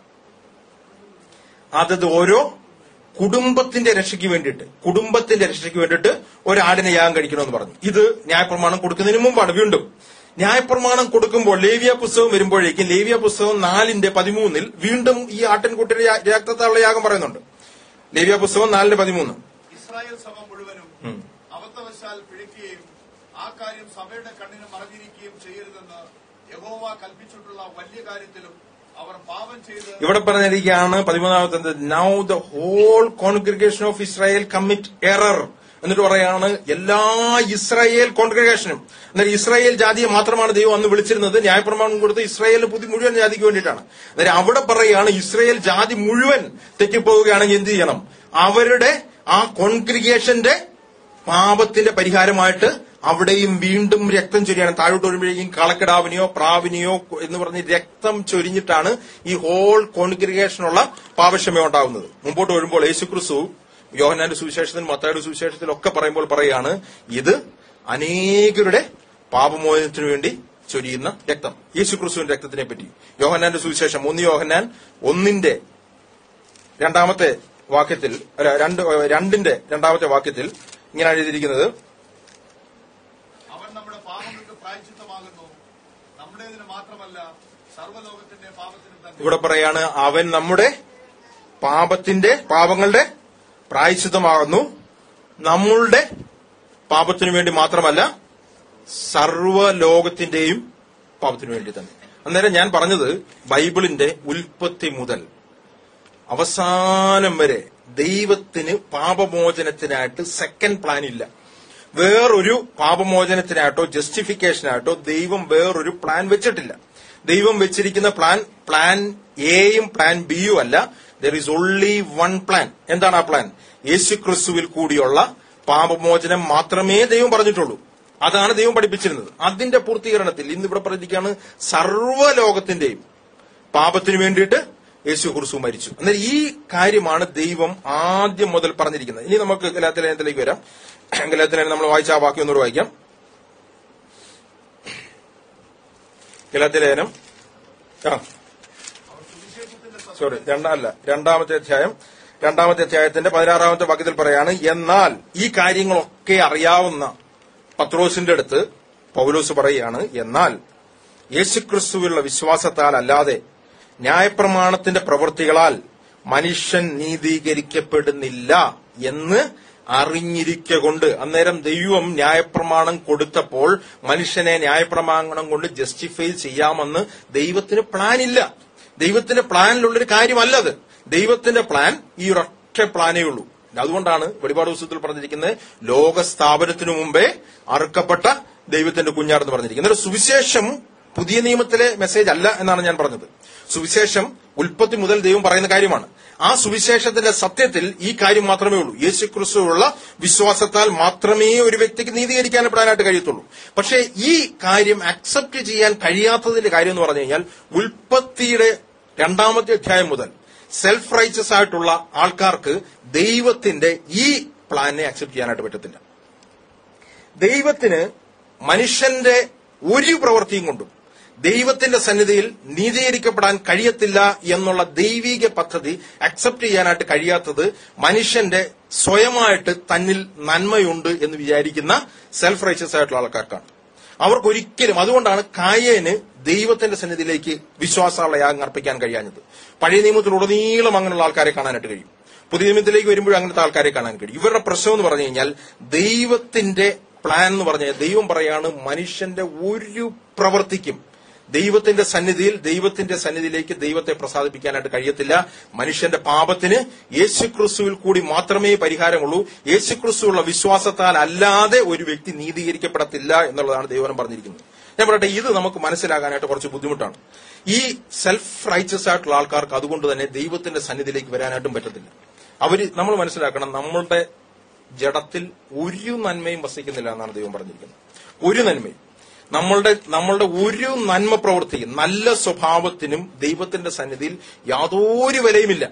അതത് ഓരോ കുടുംബത്തിന്റെ രക്ഷയ്ക്ക് വേണ്ടിയിട്ട്, കുടുംബത്തിന്റെ രക്ഷയ്ക്ക് വേണ്ടിയിട്ട് ഒരാടിനെ യാഗം കഴിക്കണമെന്ന് പറഞ്ഞു. ഇത് ന്യായപ്രമാണം കൊടുക്കുന്നതിന് മുമ്പാണ്. വീണ്ടും ന്യായപ്രമാണം കൊടുക്കുമ്പോൾ ലേവ്യ പുസ്തകം വരുമ്പോഴേക്കും, ലേവ്യ പുസ്തകം നാലിന്റെ പതിമൂന്നിൽ വീണ്ടും ഈ ആട്ടിൻകുട്ടിയുടെ രക്തത്താലുള്ള യാഗം പറയുന്നുണ്ട്. ലേവ്യ പുസ്തകം നാലിന്റെ പതിമൂന്ന്, ഇസ്രായേൽ സഭ മുഴുവനും അബദ്ധവശാൽ പിഴയ്ക്കുകയും ആ കാര്യം സഭയുടെ കണ്ണിന് മറഞ്ഞിരിക്കുകയും ചെയ്യരുതെന്ന് യഹോവ കൽപ്പിച്ചിട്ടുള്ള വലിയ കാര്യത്തിലും അവർ പാപം ചെയ്ത്, ഇവിടെ പറഞ്ഞിരിക്കുകയാണ് പതിമൂന്നാമത്തെ, now the whole congregation of Israel commit error എന്നിട്ട് പറയാണ്, എല്ലാ ഇസ്രായേൽ കോൺഗ്രിഗേഷനും. എന്നാൽ ഇസ്രായേൽ ജാതിയെ മാത്രമാണ് ദൈവം അന്ന് വിളിച്ചിരുന്നത്. ന്യായപ്രമാണം കൊടുത്ത് ഇസ്രായേലിന് പുതിയ മുഴുവൻ ജാതിക്ക് വേണ്ടിയിട്ടാണ്. അന്നേരം അവിടെ പറയുകയാണ്, ഇസ്രായേൽ ജാതി മുഴുവൻ തെറ്റിപ്പോവുകയാണെങ്കിൽ എന്ത് ചെയ്യണം? അവരുടെ ആ കോൺഗ്രിഗേഷന്റെ പാപത്തിന്റെ പരിഹാരമായിട്ട് അവിടെയും വീണ്ടും രക്തം ചൊരിയണം. താഴോട്ട് വരുമ്പോഴേക്കും കളക്കിടാവിനെയോ പ്രാവിനെയോ എന്ന് പറഞ്ഞ് രക്തം ചൊരിഞ്ഞിട്ടാണ് ഈ ഹോൾ കോൺഗ്രിഗേഷനുള്ള പാപക്ഷമ ഉണ്ടാകുന്നത്. മുമ്പോട്ട് വരുമ്പോൾ യേശുക്രിസ്തു യോഹന്നാന്റെ സുവിശേഷത്തിലും മത്തായിയുടെ സുവിശേഷത്തിലും ഒക്കെ പറയുമ്പോൾ പറയാണ്, ഇത് അനേകരുടെ പാപമോചനത്തിനു വേണ്ടി ചൊരിയുന്ന രക്തം, യേശുക്രിസ്തുവിന്റെ രക്തത്തിനെ പറ്റി. യോഹന്നാന്റെ സുവിശേഷം ഒന്ന് യോഹന്നാൻ ഒന്നിന്റെ രണ്ടാമത്തെ വാക്യത്തിൽ, അല്ല രണ്ട് രണ്ടിന്റെ രണ്ടാമത്തെ വാക്യത്തിൽ ഇങ്ങനെയാണ് എഴുതിയിരിക്കുന്നത്, അവൻ നമ്മുടെ പാപങ്ങൾക്ക് പ്രായശ്ചിത്തമാകുന്നു, മാത്രമല്ല സർവ്വലോകത്തിന്റെ പാപത്തിനും തന്നെ. ഇവിടെ പറയാണ് അവൻ നമ്മുടെ പാപത്തിന്റെ പാപങ്ങളുടെ പ്രായശ്ചിത്തമാകുന്നു. നമ്മളുടെ പാപത്തിനു വേണ്ടി മാത്രമല്ല സർവ്വലോകത്തിന്റെയും പാപത്തിനു വേണ്ടി തന്നെ. അന്നേരം ഞാൻ പറഞ്ഞത് ബൈബിളിന്റെ ഉൽപ്പത്തി മുതൽ അവസാനം വരെ ദൈവത്തിന് പാപമോചനത്തിനായിട്ട് സെക്കൻഡ് പ്ലാൻ ഇല്ല. വേറൊരു പാപമോചനത്തിനായിട്ടോ ജസ്റ്റിഫിക്കേഷനായിട്ടോ ദൈവം വേറൊരു പ്ലാൻ വെച്ചിട്ടില്ല. ദൈവം വെച്ചിരിക്കുന്ന പ്ലാൻ പ്ലാൻ എയും പ്ലാൻ ബിയും അല്ല. There is only one plan. എന്താണ് ആ പ്ലാൻ? യേശുക്രിസ്തുവിൽ കൂടിയുള്ള പാപമോചനം മാത്രമേ ദൈവം പറഞ്ഞിട്ടുള്ളൂ. അതാണ് ദൈവം പഠിപ്പിച്ചിരുന്നത്. അതിന്റെ പൂർത്തീകരണത്തിൽ ഇന്ന് ഇവിടെ പറഞ്ഞിരിക്കുകയാണ് സർവ്വലോകത്തിന്റെയും പാപത്തിനു വേണ്ടിയിട്ട് യേശു ക്രിസ്തു മരിച്ചു. എന്നാൽ ഈ കാര്യമാണ് ദൈവം ആദ്യം മുതൽ പറഞ്ഞിരിക്കുന്നത്. ഇനി നമുക്ക് ഗലാത്യലേഖനത്തിലേക്ക് വരാം. ഗലാത്യലേഖനം നമ്മൾ വായിച്ച ആ വാക്യം ഒന്നുകൂടെ വായിക്കാം. ഗലാത്യലേഖനം ആ സോറി രണ്ടല്ല രണ്ടാമത്തെ അധ്യായം രണ്ടാമത്തെ അധ്യായത്തിന്റെ പതിനാറാമത്തെ വാക്യത്തിൽ പറയാണ്, എന്നാൽ ഈ കാര്യങ്ങളൊക്കെ അറിയാവുന്ന പത്രോസിന്റെ അടുത്ത് പൗലോസ് പറയുകയാണ്, എന്നാൽ യേശുക്രിസ്തുവിലുള്ള വിശ്വാസത്താൽ അല്ലാതെ ന്യായപ്രമാണത്തിന്റെ പ്രവൃത്തികളാൽ മനുഷ്യൻ നീതീകരിക്കപ്പെടുന്നില്ല എന്ന് അറിഞ്ഞിരിക്കൊണ്ട്. അന്നേരം ദൈവം ന്യായപ്രമാണം കൊടുത്തപ്പോൾ മനുഷ്യനെ ന്യായപ്രമാണം കൊണ്ട് ജസ്റ്റിഫൈ ചെയ്യാമെന്ന് ദൈവത്തിന് പ്ലാനില്ല. ദൈവത്തിന്റെ പ്ലാനിലുള്ളൊരു കാര്യമല്ലത്. ദൈവത്തിന്റെ പ്ലാൻ ഈ ഒരൊറ്റ പ്ലാനേ ഉള്ളൂ. അതുകൊണ്ടാണ് വെളിപാട് പുസ്തകത്തിൽ പറഞ്ഞിരിക്കുന്നത് ലോകസ്ഥാപനത്തിനു മുമ്പേ അറുക്കപ്പെട്ട ദൈവത്തിന്റെ കുഞ്ഞാടെന്ന് പറഞ്ഞിരിക്കുന്നത്. സുവിശേഷം പുതിയ നിയമത്തിലെ മെസ്സേജ് അല്ല എന്നാണ് ഞാൻ പറഞ്ഞത്. സുവിശേഷം ഉൽപ്പത്തി മുതൽ ദൈവം പറയുന്ന കാര്യമാണ്. ആ സുവിശേഷത്തിന്റെ സത്യത്തിൽ ഈ കാര്യം മാത്രമേ ഉള്ളൂ. യേശുക്രിസ്തുവുള്ള വിശ്വാസത്താൽ മാത്രമേ ഒരു വ്യക്തിക്ക് നീതീകരിക്കാനപ്പെടാനായിട്ട് കഴിയത്തുള്ളൂ. പക്ഷേ ഈ കാര്യം അക്സെപ്റ്റ് ചെയ്യാൻ കഴിയാത്തതിന്റെ കാര്യം എന്ന് പറഞ്ഞു കഴിഞ്ഞാൽ ഉൽപ്പത്തിയുടെ രണ്ടാമത്തെ അധ്യായം മുതൽ സെൽഫ് റൈച്ചസ് ആയിട്ടുള്ള ആൾക്കാർക്ക് ദൈവത്തിന്റെ ഈ പ്ലാനെ അക്സെപ്റ്റ് ചെയ്യാനായിട്ട് പറ്റത്തില്ല. ദൈവത്തിന് മനുഷ്യന്റെ ഒരു പ്രവൃത്തിയും കൊണ്ടും ദൈവത്തിന്റെ സന്നിധിയിൽ നീതീകരിക്കപ്പെടാൻ കഴിയത്തില്ല എന്നുള്ള ദൈവിക പദ്ധതി അക്സെപ്റ്റ് ചെയ്യാനായിട്ട് കഴിയാത്തത് മനുഷ്യന്റെ സ്വയമായിട്ട് തന്നിൽ നന്മയുണ്ട് എന്ന് വിചാരിക്കുന്ന സെൽഫ് റൈച്ചസ് ആയിട്ടുള്ള ആൾക്കാർക്കാണ്. അവർക്കൊരിക്കലും അതുകൊണ്ടാണ് കായേന് ദൈവത്തിന്റെ സന്നിധിയിലേക്ക് വിശ്വാസമുള്ള യാഗം അർപ്പിക്കാൻ കഴിയാഞ്ഞത്. പഴയ നിയമത്തിലുടനീളം അങ്ങനെയുള്ള ആൾക്കാരെ കാണാനായിട്ട് കഴിയും. പുതിയ നിയമത്തിലേക്ക് വരുമ്പോഴും അങ്ങനത്തെ ആൾക്കാരെ കാണാൻ കഴിയും. ഇവരുടെ പ്രശ്നം എന്ന് പറഞ്ഞു കഴിഞ്ഞാൽ ദൈവത്തിന്റെ പ്ലാൻ എന്ന് പറഞ്ഞാൽ ദൈവം പറയാണ് മനുഷ്യന്റെ ഒരു പ്രവൃത്തിക്കും ദൈവത്തിന്റെ സന്നിധിയിൽ ദൈവത്തിന്റെ സന്നിധിയിലേക്ക് ദൈവത്തെ പ്രസാദിപ്പിക്കാനായിട്ട് കഴിയത്തില്ല. മനുഷ്യന്റെ പാപത്തിന് യേശുക്രിസ്തുവിൽ കൂടി മാത്രമേ പരിഹാരമുള്ളൂ. യേശുക്രിസ്തുവുള്ള വിശ്വാസത്താൽ അല്ലാതെ ഒരു വ്യക്തി നീതീകരിക്കപ്പെടത്തില്ല എന്നുള്ളതാണ് ദൈവം പറഞ്ഞിരിക്കുന്നത്. ഞാൻ പറയട്ടെ, ഇത് നമുക്ക് മനസ്സിലാകാനായിട്ട് കുറച്ച് ബുദ്ധിമുട്ടാണ്. ഈ സെൽഫ് റൈച്ചസ് ആയിട്ടുള്ള ആൾക്കാർക്ക് അതുകൊണ്ട് തന്നെ ദൈവത്തിന്റെ സന്നിധിയിലേക്ക് വരാനായിട്ടും പറ്റത്തില്ല. അവര് നമ്മൾ മനസ്സിലാക്കണം, നമ്മളുടെ ജഡത്തിൽ ഒരു നന്മയും വസിക്കുന്നില്ല എന്നാണ് ദൈവം പറഞ്ഞിരിക്കുന്നത്. ഒരു നന്മയും നമ്മളുടെ നമ്മളുടെ ഒരു നന്മ പ്രവൃത്തിയും നല്ല സ്വഭാവത്തിനും ദൈവത്തിന്റെ സന്നിധിയിൽ യാതൊരു വിലയുമില്ല.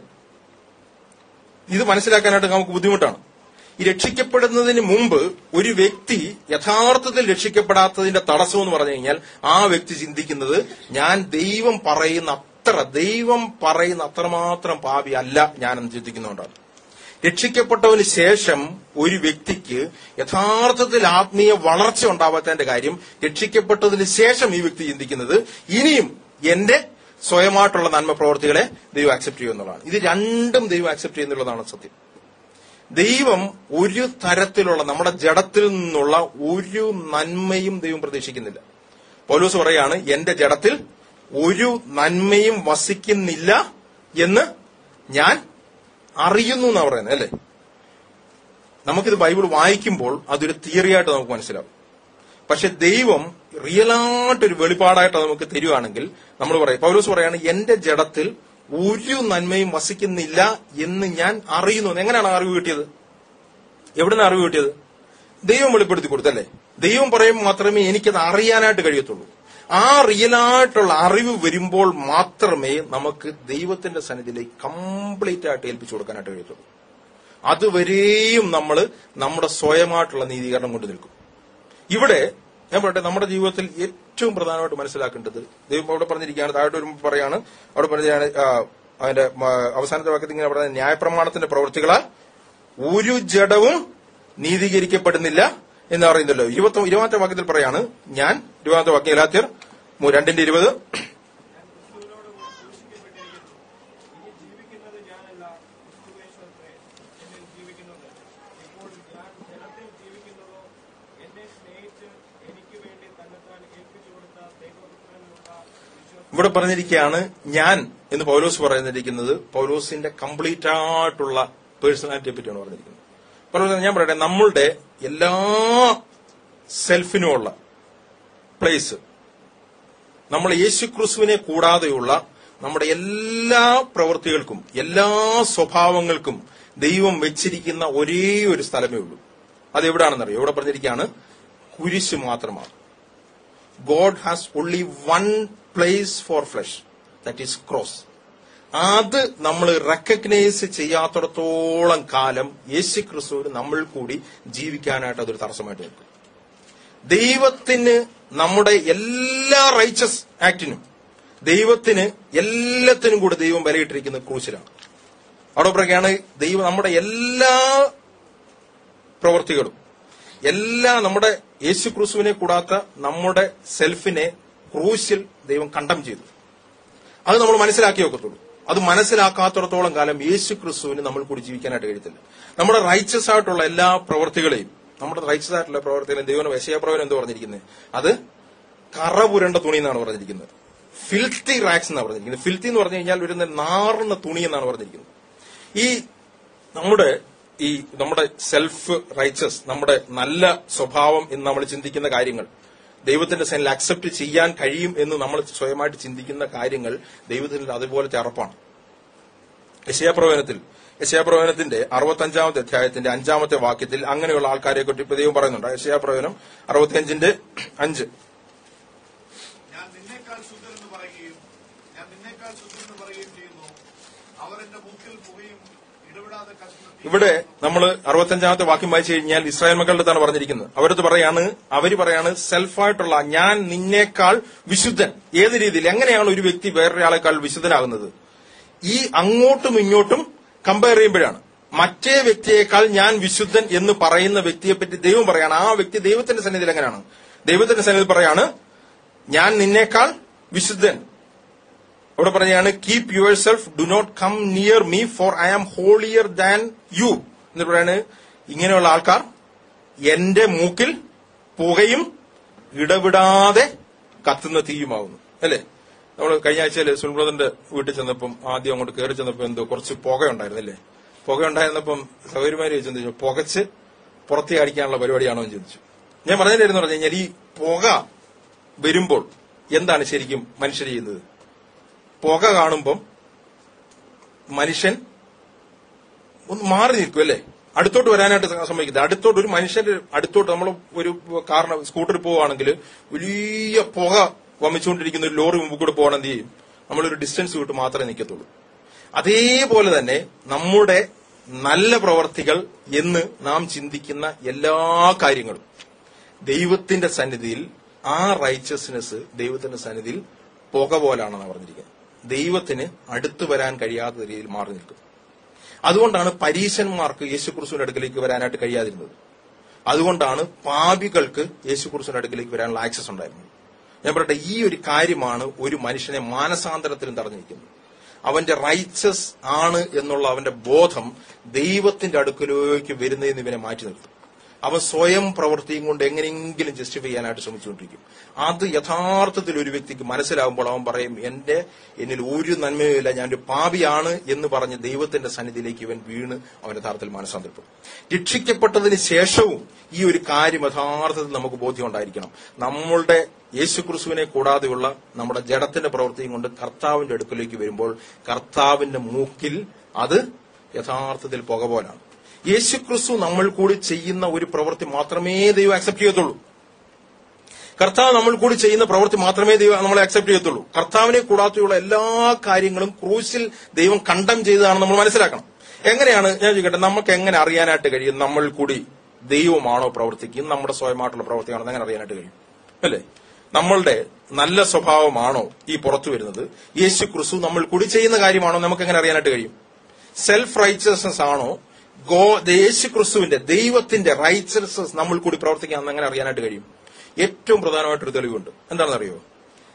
ഇത് മനസ്സിലാക്കാനായിട്ട് നമുക്ക് ബുദ്ധിമുട്ടാണ്. ഈ രക്ഷിക്കപ്പെടുന്നതിന് മുമ്പ് ഒരു വ്യക്തി യഥാർത്ഥത്തിൽ രക്ഷിക്കപ്പെടാത്തതിന്റെ തടസ്സം എന്ന് പറഞ്ഞു കഴിഞ്ഞാൽ ആ വ്യക്തി ചിന്തിക്കുന്നത് ഞാൻ ദൈവം പറയുന്ന അത്ര ദൈവം പറയുന്ന അത്രമാത്രം പാപി അല്ല ഞാനെന്ന് ചിന്തിക്കുന്നതുകൊണ്ടാണ്. രക്ഷിക്കപ്പെട്ടവന് ശേഷം ഒരു വ്യക്തിക്ക് യഥാർത്ഥത്തിൽ ആത്മീയ വളർച്ച ഉണ്ടാവാത്തതിന്റെ കാര്യം രക്ഷിക്കപ്പെട്ടതിന് ശേഷം ഈ വ്യക്തി ചിന്തിക്കുന്നത് ഇനിയും എന്റെ സ്വയമായിട്ടുള്ള നന്മ പ്രവർത്തികളെ ദൈവം അക്സെപ്റ്റ് ചെയ്യുന്നതാണ്. ഇത് രണ്ടും ദൈവം അക്സെപ്റ്റ് ചെയ്യുന്നുള്ളതാണ് സത്യം. ദൈവം ഒരു തരത്തിലുള്ള നമ്മുടെ ജഡത്തിൽ നിന്നുള്ള ഒരു നന്മയും ദൈവം പ്രതീക്ഷിക്കുന്നില്ല. പൗലോസ് പറയാണ് എന്റെ ജഡത്തിൽ ഒരു നന്മയും വസിക്കുന്നില്ല എന്ന് ഞാൻ അറിയുന്നു എന്നാ പറയുന്നത്, അല്ലേ? നമുക്കിത് ബൈബിൾ വായിക്കുമ്പോൾ അതൊരു തിയറിയായിട്ട് നമുക്ക് മനസ്സിലാവും. പക്ഷെ ദൈവം റിയലായിട്ടൊരു വെളിപ്പാടായിട്ട് നമുക്ക് തരുവാണെങ്കിൽ നമ്മൾ പറയും, പൗലോസ് പറയാണ് എന്റെ ജഡത്തിൽ ഒരു നന്മയും വസിക്കുന്നില്ല എന്ന് ഞാൻ അറിയുന്നു. എങ്ങനെയാണ് അറിവ് കിട്ടിയത്? എവിടുന്ന് അറിവ് കിട്ടിയത്? ദൈവം വെളിപ്പെടുത്തി കൊടുത്തല്ലേ? ദൈവം പറയുമ്പോൾ മാത്രമേ എനിക്കത് അറിയാനായിട്ട് കഴിയത്തുള്ളൂ. ആ റിയലായിട്ടുള്ള അറിവ് വരുമ്പോൾ മാത്രമേ നമുക്ക് ദൈവത്തിന്റെ സന്നിധിയിലേക്ക് കംപ്ലീറ്റ് ആയിട്ട് ഏൽപ്പിച്ചു കൊടുക്കാനായിട്ട് കഴിയത്തുള്ളൂ. അതുവരെയും നമ്മൾ നമ്മുടെ സ്വയമായിട്ടുള്ള നീതീകരണം കൊണ്ട് നിൽക്കും. ഇവിടെ ഞാൻ പറയട്ടെ, നമ്മുടെ ജീവിതത്തിൽ ഏറ്റവും പ്രധാനമായിട്ട് മനസ്സിലാക്കേണ്ടത് ദൈവം അവിടെ പറഞ്ഞിരിക്കുകയാണ്. താഴോട്ട് വരുമ്പോൾ പറയാണ്, അവിടെ പറഞ്ഞാണ് അതിന്റെ അവസാനത്തെ വാക്യത്തിൽ ഇങ്ങനെ പറയുന്നത്, ന്യായപ്രമാണത്തിന്റെ പ്രവൃത്തികളാൽ ഒരു ജഡവും നീതീകരിക്കപ്പെടുന്നില്ല എന്ന് പറയുന്നല്ലോ. ഇരുപത്തി ഇരുപതാമത്തെ വാക്യത്തിൽ പറയാണ്, ഞാൻ ഇരുപതാമത്തെ വാക്യം ഗലാത്യർ രണ്ടിന്റെ ഇരുപത്. ഇവിടെ പറഞ്ഞിരിക്കുകയാണ് ഞാൻ എന്ന് പൗലോസ് പറഞ്ഞിരിക്കുന്നത് പൗലോസിന്റെ കംപ്ലീറ്റ് ആയിട്ടുള്ള പേഴ്സണാലിറ്റിയെ പറ്റിയാണ് പറഞ്ഞിരിക്കുന്നത്. പൗലോസ് ഞാൻ പറയട്ടെ, നമ്മളുടെ എല്ലാ സെൽഫിനുമുള്ള പ്ലേസ്, നമ്മൾ യേശുക്രിസ്തുവിനെ കൂടാതെയുള്ള നമ്മുടെ എല്ലാ പ്രവൃത്തികൾക്കും എല്ലാ സ്വഭാവങ്ങൾക്കും ദൈവം വെച്ചിരിക്കുന്ന ഒരേ ഒരു സ്ഥലമേ ഉള്ളൂ. അതെവിടാണെന്നറിയോ? ഇവിടെ പറഞ്ഞിരിക്കുകയാണ് കുരിശ് മാത്രമാണ്. God has only one place for flesh, that is cross. അത് നമ്മൾ റെക്കഗ്നൈസ് ചെയ്യാത്തിടത്തോളം കാലം യേശുക്രിസ്തുവിന് നമ്മൾ കൂടി ജീവിക്കാനായിട്ട് അതൊരു തടസ്സമായിട്ട് നിൽക്കും. ദൈവത്തിന് നമ്മുടെ എല്ലാ റൈച്ചസ് ആക്ടിനും ദൈവത്തിന് എല്ലാത്തിനും കൂടെ ദൈവം വിലയിട്ടിരിക്കുന്നത് ക്രൂശിലാണ്. അവിടെ പറയുകയാണ് ദൈവം നമ്മുടെ എല്ലാ പ്രവൃത്തികളും എല്ലാ നമ്മുടെ യേശുക്രിസ്തുവിനെ കൂടാത്ത നമ്മുടെ സെൽഫിനെ ക്രൂശിൽ ദൈവം കണ്ടം ചെയ്തു. അത് നമ്മൾ മനസ്സിലാക്കി വെക്കത്തുള്ളൂ. അത് മനസ്സിലാക്കാത്തിടത്തോളം കാലം യേശുക്രിസ്തുവിന് നമ്മൾ കൂടി ജീവിക്കാനായിട്ട് കഴിയത്തില്ല. നമ്മുടെ റൈച്ചസ് ആയിട്ടുള്ള എല്ലാ പ്രവൃത്തികളെയും നമ്മുടെ റൈച്ചസ് ആയിട്ടുള്ള പ്രവൃത്തികളെയും ദൈവം യശയ്യാപ്രവചനം എന്ത് പറഞ്ഞിരിക്കുന്നത്? അത് കറ പുരണ്ട തുണി എന്നാണ് പറഞ്ഞിരിക്കുന്നത്. ഫിൽത്തി റാക്സ് എന്നാണ് പറഞ്ഞിരിക്കുന്നത്. ഫിൽത്തി എന്ന് പറഞ്ഞു കഴിഞ്ഞാൽ ഒരു നാറുന്ന തുണി എന്നാണ് പറഞ്ഞിരിക്കുന്നത്. ഈ നമ്മുടെ ഈ നമ്മുടെ സെൽഫ് റൈച്ചസ്, നമ്മുടെ നല്ല സ്വഭാവം എന്ന് നമ്മൾ ചിന്തിക്കുന്ന കാര്യങ്ങൾ, ദൈവത്തിന്റെ സൈനിൽ അക്സെപ്റ്റ് ചെയ്യാൻ കഴിയും എന്ന് നമ്മൾ സ്വയമായിട്ട് ചിന്തിക്കുന്ന കാര്യങ്ങൾ ദൈവത്തിന്റെ അതുപോലത്തെ അറപ്പാണ്. യശയ്യാപ്രവചനത്തിൽ യശയ്യാപ്രവചനത്തിന്റെ അറുപത്തഞ്ചാമത്തെ അധ്യായത്തിന്റെ അഞ്ചാമത്തെ വാക്യത്തിൽ അങ്ങനെയുള്ള ആൾക്കാരെ കുറിച്ച് ഇപ്പൊ ദൈവം പറയുന്നുണ്ട്. യശയ്യാപ്രവചനം അറുപത്തിയഞ്ചിന്റെ അഞ്ച്. ഞാൻ നിന്നേക്കാൾ ശുദ്ധരെന്ന് പറയുകയും ഞാൻ നിന്നേക്കാൾ ശുദ്ധരെന്ന് പറയുകയും ചെയ്യുന്നു. അവർ എന്റെ മൂക്കിൽ പുകയും ഇടപെടാതെ കഷ്ണം. ഇവിടെ നമ്മൾ അറുപത്തഞ്ചാമത്തെ വാക്യം വായിച്ചു കഴിഞ്ഞാൽ ഇസ്രായേൽ മക്കളുടെ അടുത്താണ് പറഞ്ഞിരിക്കുന്നത്. അവരത് പറയാണ് അവര് പറയാണ് സെൽഫായിട്ടുള്ള ഞാൻ നിന്നേക്കാൾ വിശുദ്ധൻ. ഏത് രീതിയിൽ, എങ്ങനെയാണ് ഒരു വ്യക്തി വേറൊരാളെക്കാൾ വിശുദ്ധനാകുന്നത്? ഈ അങ്ങോട്ടും ഇങ്ങോട്ടും കമ്പയർ ചെയ്യുമ്പോഴാണ്. മറ്റേ വ്യക്തിയേക്കാൾ ഞാൻ വിശുദ്ധൻ എന്ന് പറയുന്ന വ്യക്തിയെപ്പറ്റി ദൈവം പറയാണ്. ആ വ്യക്തി ദൈവത്തിന്റെ സന്നിധിയിൽ എങ്ങനെയാണ്? ദൈവത്തിന്റെ സന്നിധിയിൽ പറയാണ് ഞാൻ നിന്നേക്കാൾ വിശുദ്ധൻ. ഇവിടെ പറയുകയാണ് keep yourself, do not come near me for I am holier than you എന്ന് പറയാണ്. ഇങ്ങനെയുള്ള ആൾക്കാർ എന്റെ മൂക്കിൽ പുകയും ഇടവിടാതെ കത്തുന്ന തീയുമാവുന്നു. അല്ലേ? നമ്മൾ കഴിഞ്ഞ ആഴ്ചയിൽ സുൽബ്രദറിന്റെ വീട്ടിൽ ചെന്നപ്പം ആദ്യം അങ്ങോട്ട് കയറി ചെന്നപ്പോ എന്തോ കുറച്ച് പുകയുണ്ടായിരുന്നല്ലേ? പുകയുണ്ടായിരുന്നപ്പം സൗകര്യമാര് ചോദിച്ചു, പുകച്ച് പുറത്തേ അടിക്കാനുള്ള പരിപാടിയാണോ എന്ന് ചോദിച്ചു. ഞാൻ പറഞ്ഞില്ലായിരുന്നു പറഞ്ഞു കഴിഞ്ഞാൽ ഈ പുക വരുമ്പോൾ എന്താണ് ശരിക്കും മനുഷ്യർ ചെയ്യുന്നത്? പുക കാണുമ്പം മനുഷ്യൻ ഒന്ന് മാറി നിൽക്കും, അല്ലേ? അടുത്തോട്ട് വരാനായിട്ട് സമ്മതിക്കുന്നത്. അടുത്തോട്ട് ഒരു മനുഷ്യന്റെ അടുത്തോട്ട് നമ്മൾ ഒരു കാറിന് സ്കൂട്ടറിൽ പോവുകയാണെങ്കിൽ വലിയ പുക വമിച്ചുകൊണ്ടിരിക്കുന്ന ഒരു ലോറി മുമ്പ് കൂടെ പോകണം, എന്ത് ചെയ്യും? നമ്മളൊരു ഡിസ്റ്റൻസ് വിട്ട് മാത്രമേ നിൽക്കത്തുള്ളൂ. അതേപോലെ തന്നെ നമ്മുടെ നല്ല പ്രവർത്തികൾ എന്ന് നാം ചിന്തിക്കുന്ന എല്ലാ കാര്യങ്ങളും ദൈവത്തിന്റെ സന്നിധിയിൽ ആ റൈച്ചസ്നെസ് ദൈവത്തിന്റെ സന്നിധിയിൽ പുക പോലാണെന്നാണ് പറഞ്ഞിരിക്കുന്നത്. ദൈവത്തിന് അടുത്തു വരാൻ കഴിയാത്ത രീതിയിൽ മാറി നിൽക്കും. അതുകൊണ്ടാണ് പരീശന്മാർക്ക് യേശുക്രിസ്തുവിന്റെ അടുക്കലേക്ക് വരാനായിട്ട് കഴിയാതിരുന്നത്. അതുകൊണ്ടാണ് പാപികൾക്ക് യേശുക്രിസ്തുവിന്റെ അടുക്കലേക്ക് വരാനുള്ള ആക്സസ് ഉണ്ടായിരുന്നത്. ഞാൻ പറയട്ടെ, ഈ ഒരു കാര്യമാണ് ഒരു മനുഷ്യനെ മാനസാന്തരത്തിലും തടഞ്ഞിരിക്കുന്നത്. അവന്റെ റൈച്ചസ് ആണ് എന്നുള്ള അവന്റെ ബോധം ദൈവത്തിന്റെ അടുക്കലേക്ക് വരുന്നതിന് ഇവനെ മാറ്റി നിർത്തും. അവൻ സ്വയം പ്രവൃത്തിയും കൊണ്ട് എങ്ങനെയെങ്കിലും ജസ്റ്റിഫൈ ചെയ്യാനായിട്ട് ശ്രമിച്ചുകൊണ്ടിരിക്കും. അത് യഥാർത്ഥത്തിൽ ഒരു വ്യക്തിക്ക് മനസ്സിലാകുമ്പോൾ അവൻ പറയും, എന്റെ എന്നിൽ ഒരു നന്മയുമില്ല, ഞാനൊരു പാപിയാണ് എന്ന് പറഞ്ഞ് ദൈവത്തിന്റെ സന്നിധിയിലേക്ക് ഇവൻ വീണ് അവൻ യഥാർത്ഥത്തിൽ മാനസാന്തരപ്പെടും. രക്ഷിക്കപ്പെട്ടതിന് ശേഷവും ഈ ഒരു കാര്യം യഥാർത്ഥത്തിൽ നമുക്ക് ബോധ്യം ഉണ്ടായിരിക്കണം. നമ്മളുടെ യേശുക്രിസ്തുവിനെ കൂടാതെയുള്ള നമ്മുടെ ജഡത്തിന്റെ പ്രവൃത്തിയും കൊണ്ട് കർത്താവിന്റെ അടുക്കലേക്ക് വരുമ്പോൾ കർത്താവിന്റെ മൂക്കിൽ അത് യഥാർത്ഥത്തിൽ പുക പോലാണ്. യേശുക്രിസ്തു നമ്മൾ കൂടി ചെയ്യുന്ന ഒരു പ്രവൃത്തി മാത്രമേ ദൈവം അക്സെപ്റ്റ് ചെയ്യത്തുള്ളൂ. കർത്താവ് നമ്മൾ കൂടി ചെയ്യുന്ന പ്രവൃത്തി മാത്രമേ ദൈവം നമ്മളെ അക്സെപ്റ്റ് ചെയ്യത്തുള്ളൂ. കർത്താവിനെ കൂടാതെയുള്ള എല്ലാ കാര്യങ്ങളും ക്രൂശിൽ ദൈവം കണ്ടം ചെയ്തതാണെന്ന് നമ്മൾ മനസ്സിലാക്കണം. എങ്ങനെയാണ് ഞാൻ ചോദിക്കട്ടെ, നമുക്ക് എങ്ങനെ അറിയാനായിട്ട് കഴിയും നമ്മൾ കൂടി ദൈവമാണോ പ്രവർത്തിക്കും, നമ്മുടെ സ്വയമായിട്ടുള്ള പ്രവൃത്തിയാണോ എങ്ങനെ അറിയാനായിട്ട് കഴിയും? അല്ലേ? നമ്മളുടെ നല്ല സ്വഭാവമാണോ ഈ പുറത്തു വരുന്നത്? യേശുക്രിസ്തു നമ്മൾ കൂടി ചെയ്യുന്ന കാര്യമാണോ നമുക്ക് എങ്ങനെ അറിയാനായിട്ട് കഴിയും? സെൽഫ് റൈച്ചസ്നെസ് ആണോ ഗോ യേശുക്രിസ്തുവിന്റെ ദൈവത്തിന്റെ റൈച്ചസ്നെസ് നമ്മൾ കൂടി പ്രവർത്തിക്കാമെന്ന് എങ്ങനെ അറിയാനായിട്ട് കഴിയും? ഏറ്റവും പ്രധാനമായിട്ടൊരു തെളിവുണ്ട്. എന്താണെന്നറിയോ?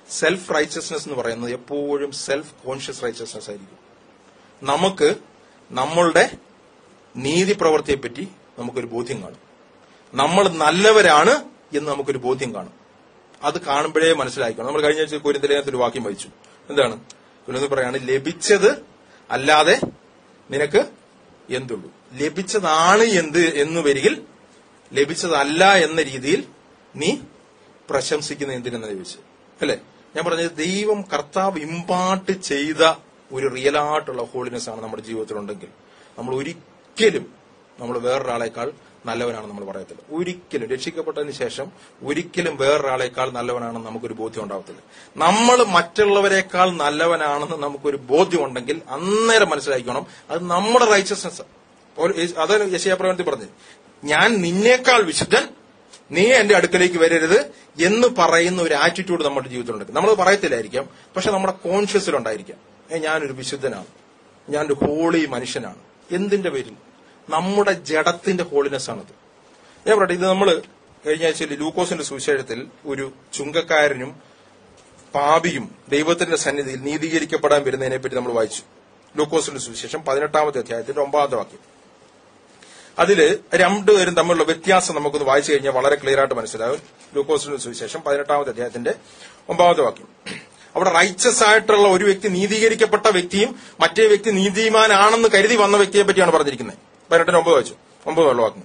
സെൽഫ് റൈച്ചസ്നെസ് എന്ന് പറയുന്നത് എപ്പോഴും സെൽഫ് കോൺഷ്യസ് റൈച്ചസ്നെസ് ആയിരിക്കും. നമുക്ക് നമ്മളുടെ നീതി പ്രവൃത്തിയെപ്പറ്റി നമുക്കൊരു ബോധ്യം കാണും. നമ്മൾ നല്ലവരാണ് എന്ന് നമുക്കൊരു ബോധ്യം കാണും. അത് കാണുമ്പോഴേ മനസ്സിലാക്കണം. നമ്മൾ കഴിഞ്ഞ ആഴ്ച കൊരിന്ത്യലേഖനത്തിൽ ഒരു വാക്യം വായിച്ചു. എന്താണ്? കൊരിന്ത്യർ പറയാണ്, ലഭിച്ചത് അല്ലാതെ നിനക്ക് എന്തുള്ളൂ. ലഭിച്ചതാണ് എന്ത് എന്ന് വരികിൽ ലഭിച്ചതല്ല എന്ന രീതിയിൽ നീ പ്രശംസിക്കുന്ന എന്തിനെന്ന് ചോദിച്ചു അല്ലെ? ഞാൻ പറഞ്ഞത് ദൈവം കർത്താവ് ഇമ്പാർട്ട് ചെയ്ത ഒരു റിയലായിട്ടുള്ള ഹോളിനെസ് ആണ് നമ്മുടെ ജീവിതത്തിലുണ്ടെങ്കിൽ നമ്മൾ ഒരിക്കലും നമ്മൾ വേറൊരാളെക്കാൾ നല്ലവനാണെന്ന് നമ്മൾ പറയത്തില്ല. ഒരിക്കലും രക്ഷിക്കപ്പെട്ടതിന് ശേഷം ഒരിക്കലും വേറൊരാളെക്കാൾ നല്ലവനാണെന്ന് നമുക്കൊരു ബോധ്യം ഉണ്ടാവത്തില്ല. നമ്മൾ മറ്റുള്ളവരെക്കാൾ നല്ലവനാണെന്ന് നമുക്കൊരു ബോധ്യം ഉണ്ടെങ്കിൽ അന്നേരം മനസ്സിലാക്കണം അത് നമ്മുടെ റൈച്ചസ്നെസ്. അതാണ് യെശയ്യാപ്രവചനത്തിൽ പറഞ്ഞത്, ഞാൻ നിന്നേക്കാൾ വിശുദ്ധൻ, നീ എന്റെ അടുക്കലേക്ക് വരരുത് എന്ന് പറയുന്ന ഒരു ആറ്റിറ്റ്യൂഡ് നമ്മുടെ ജീവിതത്തിലുണ്ട്. നമ്മൾ പറയത്തില്ലായിരിക്കാം, പക്ഷെ നമ്മുടെ കോൺഷ്യസിലുണ്ടായിരിക്കാം, ഏ ഞാനൊരു വിശുദ്ധനാണ്, ഞാനൊരു ഹോളി മനുഷ്യനാണ്. എന്തിന്റെ പേരിൽ? നമ്മുടെ ജഡത്തിന്റെ ഹോളിനെസ് ആണത്. ഞാൻ പറയട്ടെ, ഇത് നമ്മൾ കഴിഞ്ഞ ആഴ്ചയിൽ ലൂക്കോസിന്റെ സുവിശേഷത്തിൽ ഒരു ചുങ്കക്കാരനും പാപിയും ദൈവത്തിന്റെ സന്നിധിയിൽ നീതീകരിക്കപ്പെടാൻ വരുന്നതിനെ പറ്റി നമ്മൾ വായിച്ചു. ലൂക്കോസിന്റെ സുവിശേഷം പതിനെട്ടാമത്തെ അധ്യായത്തിന്റെ ഒമ്പതാമത്തെ വാക്യം. അതില് രണ്ടുപേരും തമ്മിലുള്ള വ്യത്യാസം നമുക്കൊന്ന് വായിച്ചു കഴിഞ്ഞാൽ വളരെ ക്ലിയർ ആയിട്ട് മനസ്സിലാവും. ലൂക്കോസിന്റെ സുവിശേഷം പതിനെട്ടാമത്തെ അധ്യായത്തിന്റെ ഒമ്പതാമത്തെ വാക്യം. അവിടെ റൈച്ചസ് ആയിട്ടുള്ള ഒരു വ്യക്തി, നീതീകരിക്കപ്പെട്ട വ്യക്തിയും മറ്റേ വ്യക്തി നീതിമാനാണെന്ന് കരുതി വന്ന വ്യക്തിയെ പറ്റിയാണ് പറഞ്ഞിരിക്കുന്നത്. പതിനെട്ടിന് ഒമ്പത് വായിച്ചു. ഒമ്പത് വെള്ള വാക്യം.